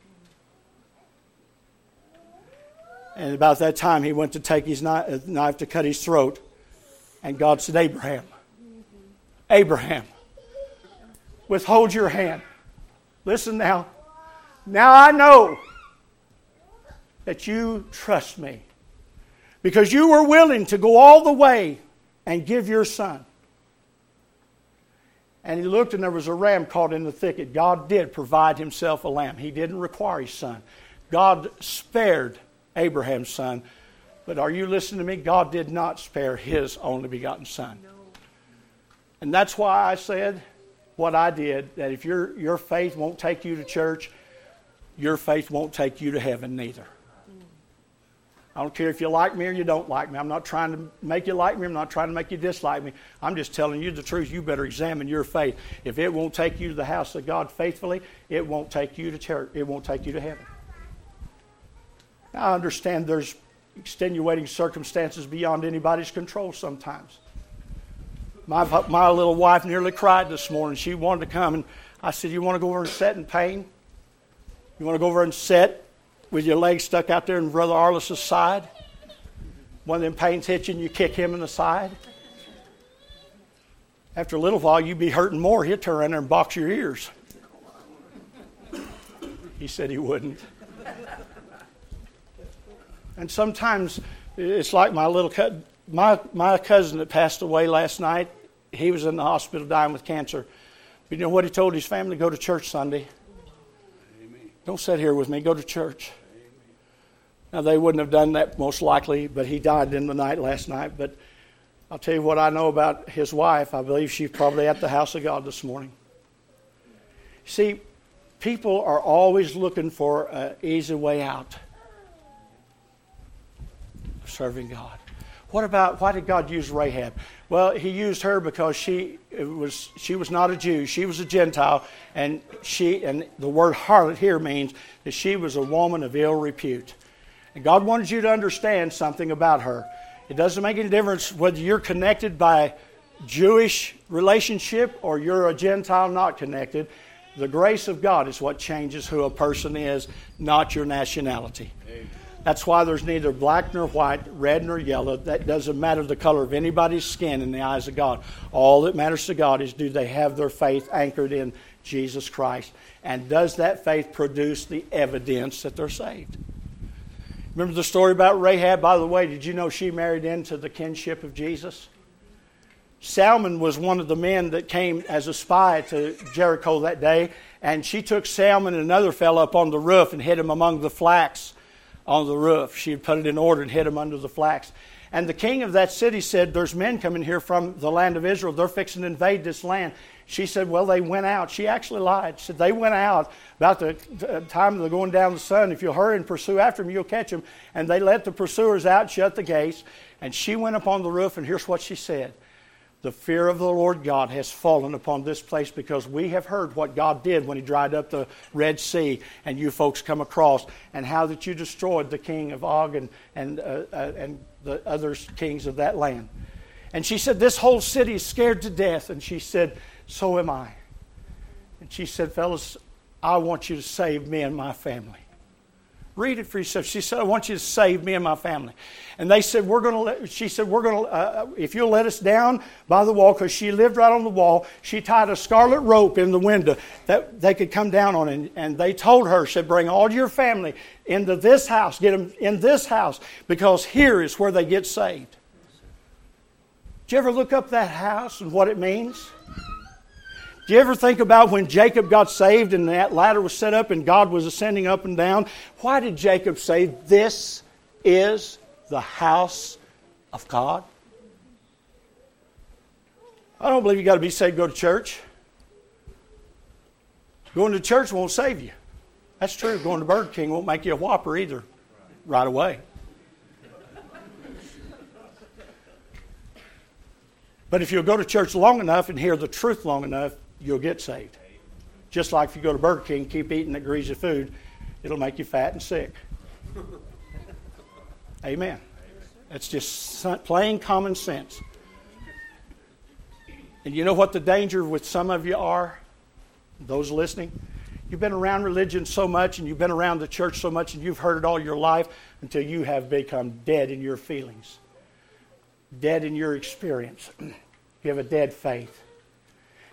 And about that time, he went to take his knife to cut his throat. And God said, Abraham, Abraham, withhold your hand. Listen now. Now I know that you trust me because you were willing to go all the way and give your son. And he looked and there was a ram caught in the thicket. God did provide himself a lamb. He didn't require his son. God spared Abraham's son. But are you listening to me? God did not spare his only begotten son. No. And that's why I said what I did, that if your your faith won't take you to church, your faith won't take you to heaven neither. I don't care if you like me or you don't like me. I'm not trying to make you like me. I'm not trying to make you dislike me. I'm just telling you the truth. You better examine your faith. If it won't take you to the house of God faithfully, it won't take you to church. It won't take you to heaven. Now, I understand there's extenuating circumstances beyond anybody's control sometimes. My, my little wife nearly cried this morning. She wanted to come, and I said, you want to go over and sit in pain? You want to go over and sit with your legs stuck out there in Brother Arliss's side? One of them pains hits you and you kick him in the side? After a little while, you'd be hurting more. He'd turn around there and box your ears. He said he wouldn't. And sometimes it's like my little co- my my cousin that passed away last night. He was in the hospital dying with cancer. But you know what he told his family? Go to church Sunday. Amen. Don't sit here with me. Go to church. Amen. Now, they wouldn't have done that most likely, but he died in the night last night. But I'll tell you what I know about his wife. I believe she's probably at the house of God this morning. See, people are always looking for an easy way out of serving God. What about, why did God use Rahab? Well, he used her because she it was she was not a Jew. She was a Gentile. And she and the word harlot here means that she was a woman of ill repute. And God wanted you to understand something about her. It doesn't make any difference whether you're connected by Jewish relationship or you're a Gentile not connected. The grace of God is what changes who a person is, not your nationality. Amen. That's why there's neither black nor white, red nor yellow. That doesn't matter the color of anybody's skin in the eyes of God. All that matters to God is, do they have their faith anchored in Jesus Christ? And does that faith produce the evidence that they're saved? Remember the story about Rahab? By the way, did you know she married into the kinship of Jesus? Salmon was one of the men that came as a spy to Jericho that day. And she took Salmon and another fellow up on the roof and hid him among the flax on the roof. She had put it in order and hid him under the flax. And the king of that city said, there's men coming here from the land of Israel. They're fixing to invade this land. She said, well, they went out. She actually lied. She said, they went out about the time they're going down the sun. If you'll hurry and pursue after them, you'll catch them. And they let the pursuers out, shut the gates. And she went up on the roof, and here's what she said. The fear of the Lord God has fallen upon this place because we have heard what God did when He dried up the Red Sea and you folks come across, and how that you destroyed the king of Og and, and, uh, uh, and the other kings of that land. And she said, this whole city is scared to death. And she said, so am I. And she said, fellas, I want you to save me and my family. Read it for yourself. She said, I want you to save me and my family. And they said, we're going to let, she said, we're going to, uh, if you'll let us down by the wall, because she lived right on the wall, she tied a scarlet rope in the window that they could come down on. And, and they told her, said, bring all your family into this house, get them in this house, because here is where they get saved. Did you ever look up that house and what it means? Do you ever think about when Jacob got saved and that ladder was set up and God was ascending up and down? Why did Jacob say, this is the house of God? I don't believe you got to be saved to go to church. Going to church won't save you. That's true. Going to Burger King won't make you a Whopper either right away. But if you'll go to church long enough and hear the truth long enough, you'll get saved. Just like if you go to Burger King, keep eating that greasy food, it'll make you fat and sick. Amen. That's just plain common sense. And you know what the danger with some of you are? Those listening? You've been around religion so much and you've been around the church so much and you've heard it all your life until you have become dead in your feelings. Dead in your experience. You have a dead faith.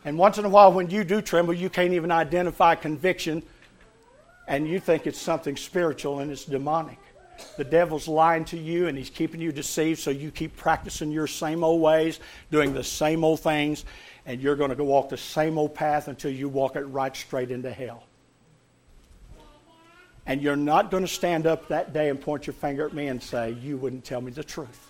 And once in a while when you do tremble, you can't even identify conviction, and you think it's something spiritual and it's demonic. The devil's lying to you and he's keeping you deceived, so you keep practicing your same old ways, doing the same old things, and you're going to go walk the same old path until you walk it right straight into hell. And you're not going to stand up that day and point your finger at me and say, you wouldn't tell me the truth.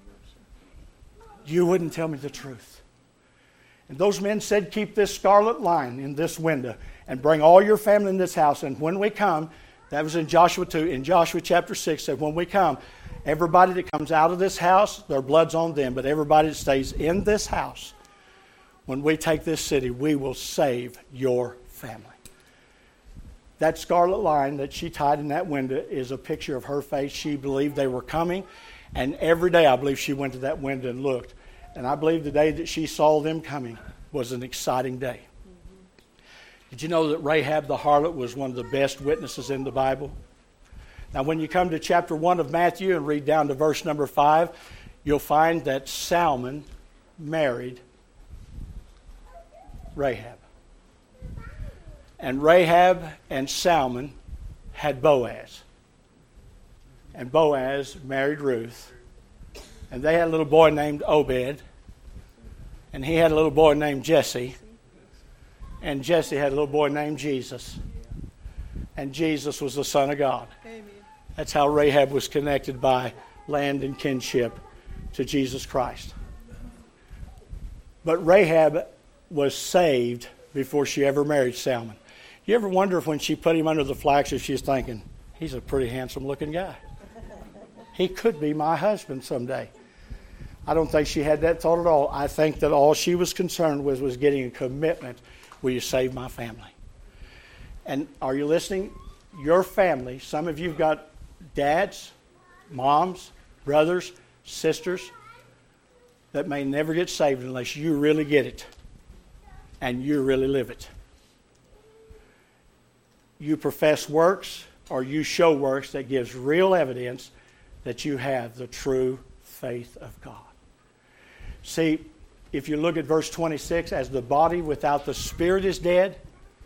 You wouldn't tell me the truth. And those men said, keep this scarlet line in this window and bring all your family in this house. And when we come, that was in Joshua two. In Joshua chapter six, said when we come, everybody that comes out of this house, their blood's on them. But everybody that stays in this house, when we take this city, we will save your family. That scarlet line that she tied in that window is a picture of her faith. She believed they were coming. And every day I believe she went to that window and looked. And I believe the day that she saw them coming was an exciting day. Mm-hmm. Did you know that Rahab the harlot was one of the best witnesses in the Bible? Now when you come to chapter one of Matthew and read down to verse number five, you'll find that Salmon married Rahab. And Rahab and Salmon had Boaz. And Boaz married Ruth. And they had a little boy named Obed. And he had a little boy named Jesse. And Jesse had a little boy named Jesus. And Jesus was the Son of God. Amen. That's how Rahab was connected by land and kinship to Jesus Christ. But Rahab was saved before she ever married Salmon. You ever wonder if when she put him under the flax, if she's thinking, he's a pretty handsome looking guy. He could be my husband someday. I don't think she had that thought at all. I think that all she was concerned with was getting a commitment. Will you save my family? And are you listening? Your family, some of you have got dads, moms, brothers, sisters that may never get saved unless you really get it and you really live it. You profess works or you show works that gives real evidence that you have the true faith of God. See, if you look at verse twenty-six, as the body without the spirit is dead,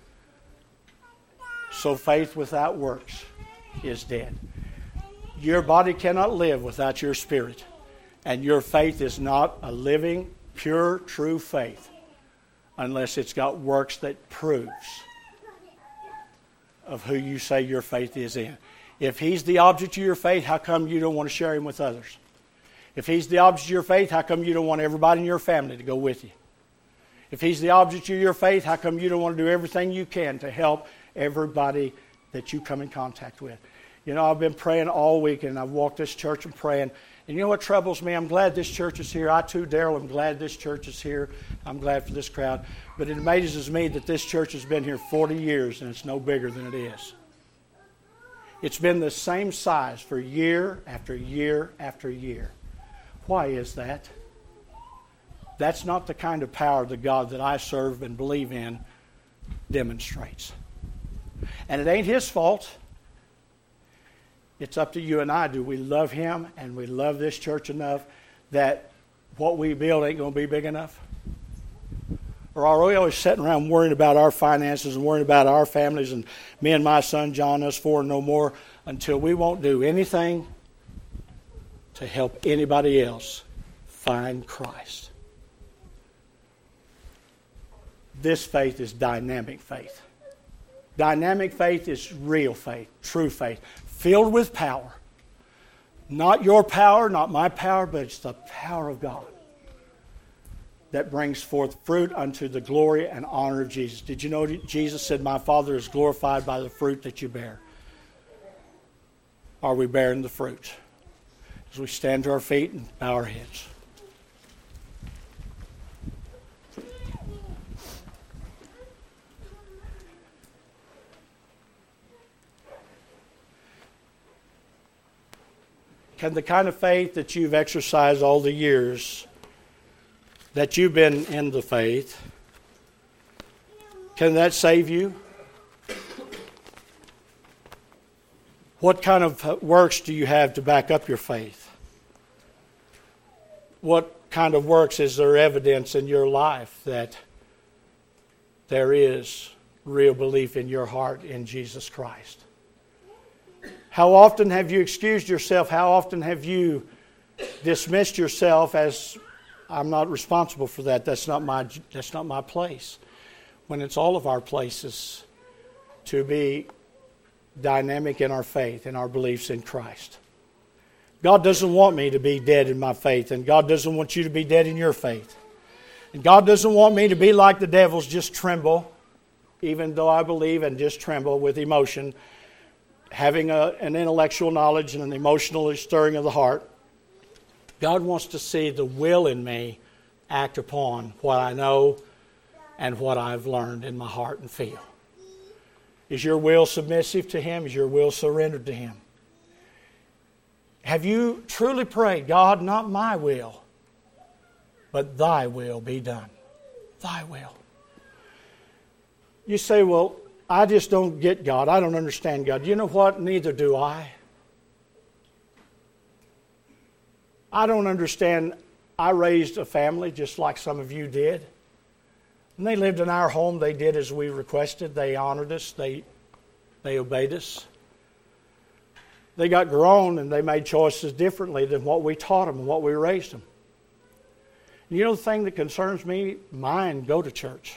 so faith without works is dead. Your body cannot live without your spirit, and your faith is not a living, pure, true faith unless it's got works that proves of who you say your faith is in. If he's the object of your faith, how come you don't want to share him with others? If he's the object of your faith, how come you don't want everybody in your family to go with you? If he's the object of your faith, how come you don't want to do everything you can to help everybody that you come in contact with? You know, I've been praying all week, and I've walked this church and praying. And you know what troubles me? I'm glad this church is here. I too, Daryl, am glad this church is here. I'm glad for this crowd. But it amazes me that this church has been here forty years, and it's no bigger than it is. It's been the same size for year after year after year. Why is that? That's not the kind of power the God that I serve and believe in demonstrates. And it ain't his fault. It's up to you and I. Do we love him and we love this church enough that what we build ain't going to be big enough? Or are we always sitting around worrying about our finances and worrying about our families and me and my son John, us four and no more, until we won't do anything to help anybody else find Christ? This faith is dynamic faith. Dynamic faith is real faith, true faith, filled with power. Not your power, not my power, but it's the power of God that brings forth fruit unto the glory and honor of Jesus. Did you know Jesus said, my Father is glorified by the fruit that you bear? Are we bearing the fruit? As we stand to our feet and bow our heads. Can the kind of faith that you've exercised all the years that you've been in the faith, can that save you? What kind of works do you have to back up your faith? What kind of works is there evidence in your life that there is real belief in your heart in Jesus Christ. How often have you excused yourself? How often have you dismissed yourself as, I'm not responsible for that. That's not my, that's not my place. When it's all of our places to be dynamic in our faith and our beliefs in Christ. God doesn't want me to be dead in my faith, and God doesn't want you to be dead in your faith. And God doesn't want me to be like the devils, just tremble, even though I believe, and just tremble with emotion, having a, an intellectual knowledge and an emotional stirring of the heart. God wants to see the will in me act upon what I know and what I've learned in my heart and feel. Is your will submissive to Him? Is your will surrendered to Him? Have you truly prayed, God, not my will, but Thy will be done? Thy will. You say, well, I just don't get God. I don't understand God. You know what? Neither do I. I don't understand. I raised a family just like some of you did. When they lived in our home, they did as we requested. They honored us. They, they obeyed us. They got grown and they made choices differently than what we taught them and what we raised them. You know the thing that concerns me? Mine go to church.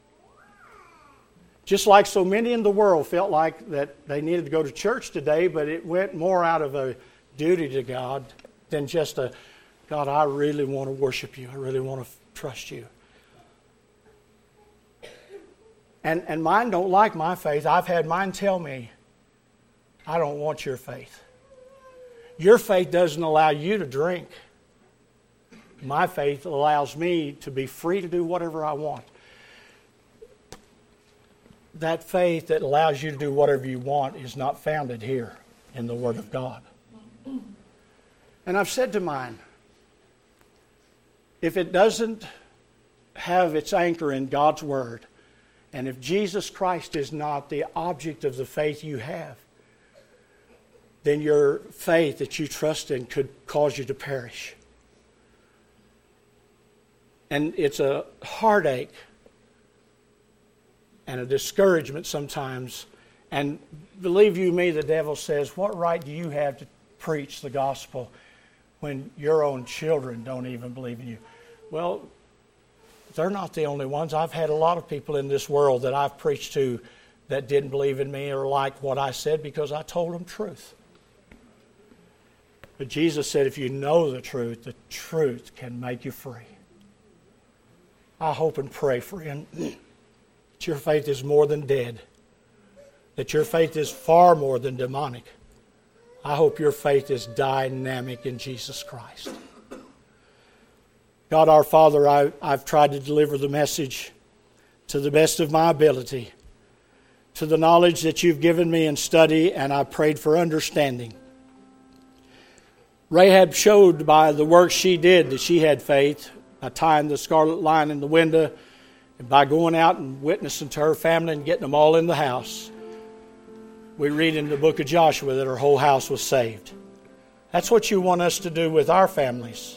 Just like so many in the world felt like that they needed to go to church today, but it went more out of a duty to God than just a, God, I really want to worship you. I really want to trust you. And, and mine don't like my faith. I've had mine tell me, I don't want your faith. Your faith doesn't allow you to drink. My faith allows me to be free to do whatever I want. That faith that allows you to do whatever you want is not founded here in the Word of God. And I've said to mine, if it doesn't have its anchor in God's Word, and if Jesus Christ is not the object of the faith you have, then your faith that you trust in could cause you to perish. And it's a heartache and a discouragement sometimes. And believe you me, the devil says, what right do you have to preach the gospel when your own children don't even believe in you? Well, they're not the only ones. I've had a lot of people in this world that I've preached to that didn't believe in me or like what I said because I told them truth. But Jesus said, if you know the truth, the truth can make you free. I hope and pray, friend, that your faith is more than dead, that your faith is far more than demonic. I hope your faith is dynamic in Jesus Christ. God our Father, I, I've tried to deliver the message to the best of my ability, to the knowledge that you've given me in study, and I prayed for understanding. Rahab showed by the work she did that she had faith, by tying the scarlet line in the window, and by going out and witnessing to her family and getting them all in the house. We read in the book of Joshua that her whole house was saved. That's what you want us to do with our families.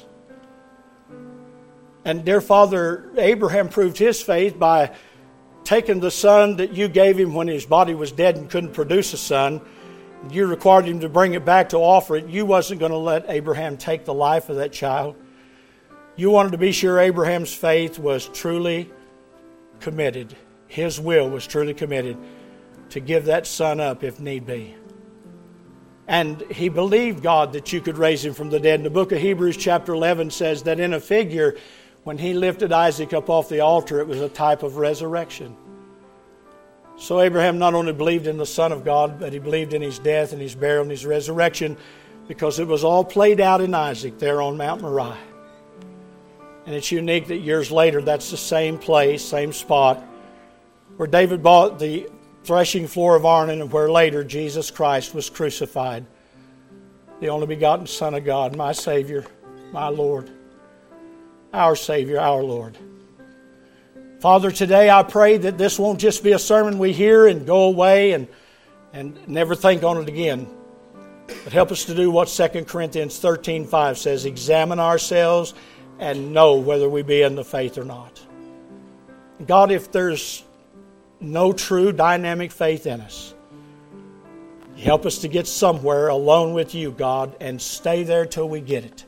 And dear Father, Abraham proved his faith by taking the son that you gave him when his body was dead and couldn't produce a son. You required him to bring it back to offer it. You wasn't going to let Abraham take the life of that child. You wanted to be sure Abraham's faith was truly committed. His will was truly committed to give that son up if need be. And he believed, God, that you could raise him from the dead. And the book of Hebrews chapter eleven says that in a figure, when he lifted Isaac up off the altar, it was a type of resurrection. So Abraham not only believed in the Son of God, but he believed in his death and his burial and his resurrection, because it was all played out in Isaac there on Mount Moriah. And it's unique that years later, that's the same place, same spot, where David bought the threshing floor of Arnon, and where later Jesus Christ was crucified, the only begotten Son of God, my Savior, my Lord, our Savior, our Lord. Father, today I pray that this won't just be a sermon we hear and go away and, and never think on it again. But help us to do what Second Corinthians thirteen five says, examine ourselves and know whether we be in the faith or not. God, if there's no true dynamic faith in us. Help us to get somewhere alone with you, God, and stay there till we get it.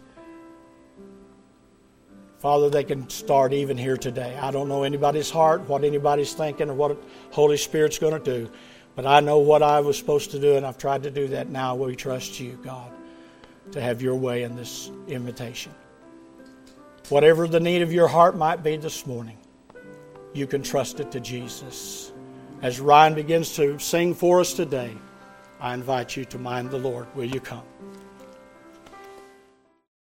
Father, they can start even here today. I don't know anybody's heart, what anybody's thinking, or what Holy Spirit's going to do. But I know what I was supposed to do, and I've tried to do that. Now we trust you, God, to have your way in this invitation. Whatever the need of your heart might be this morning, you can trust it to Jesus. As Ryan begins to sing for us today, I invite you to mind the Lord. Will you come?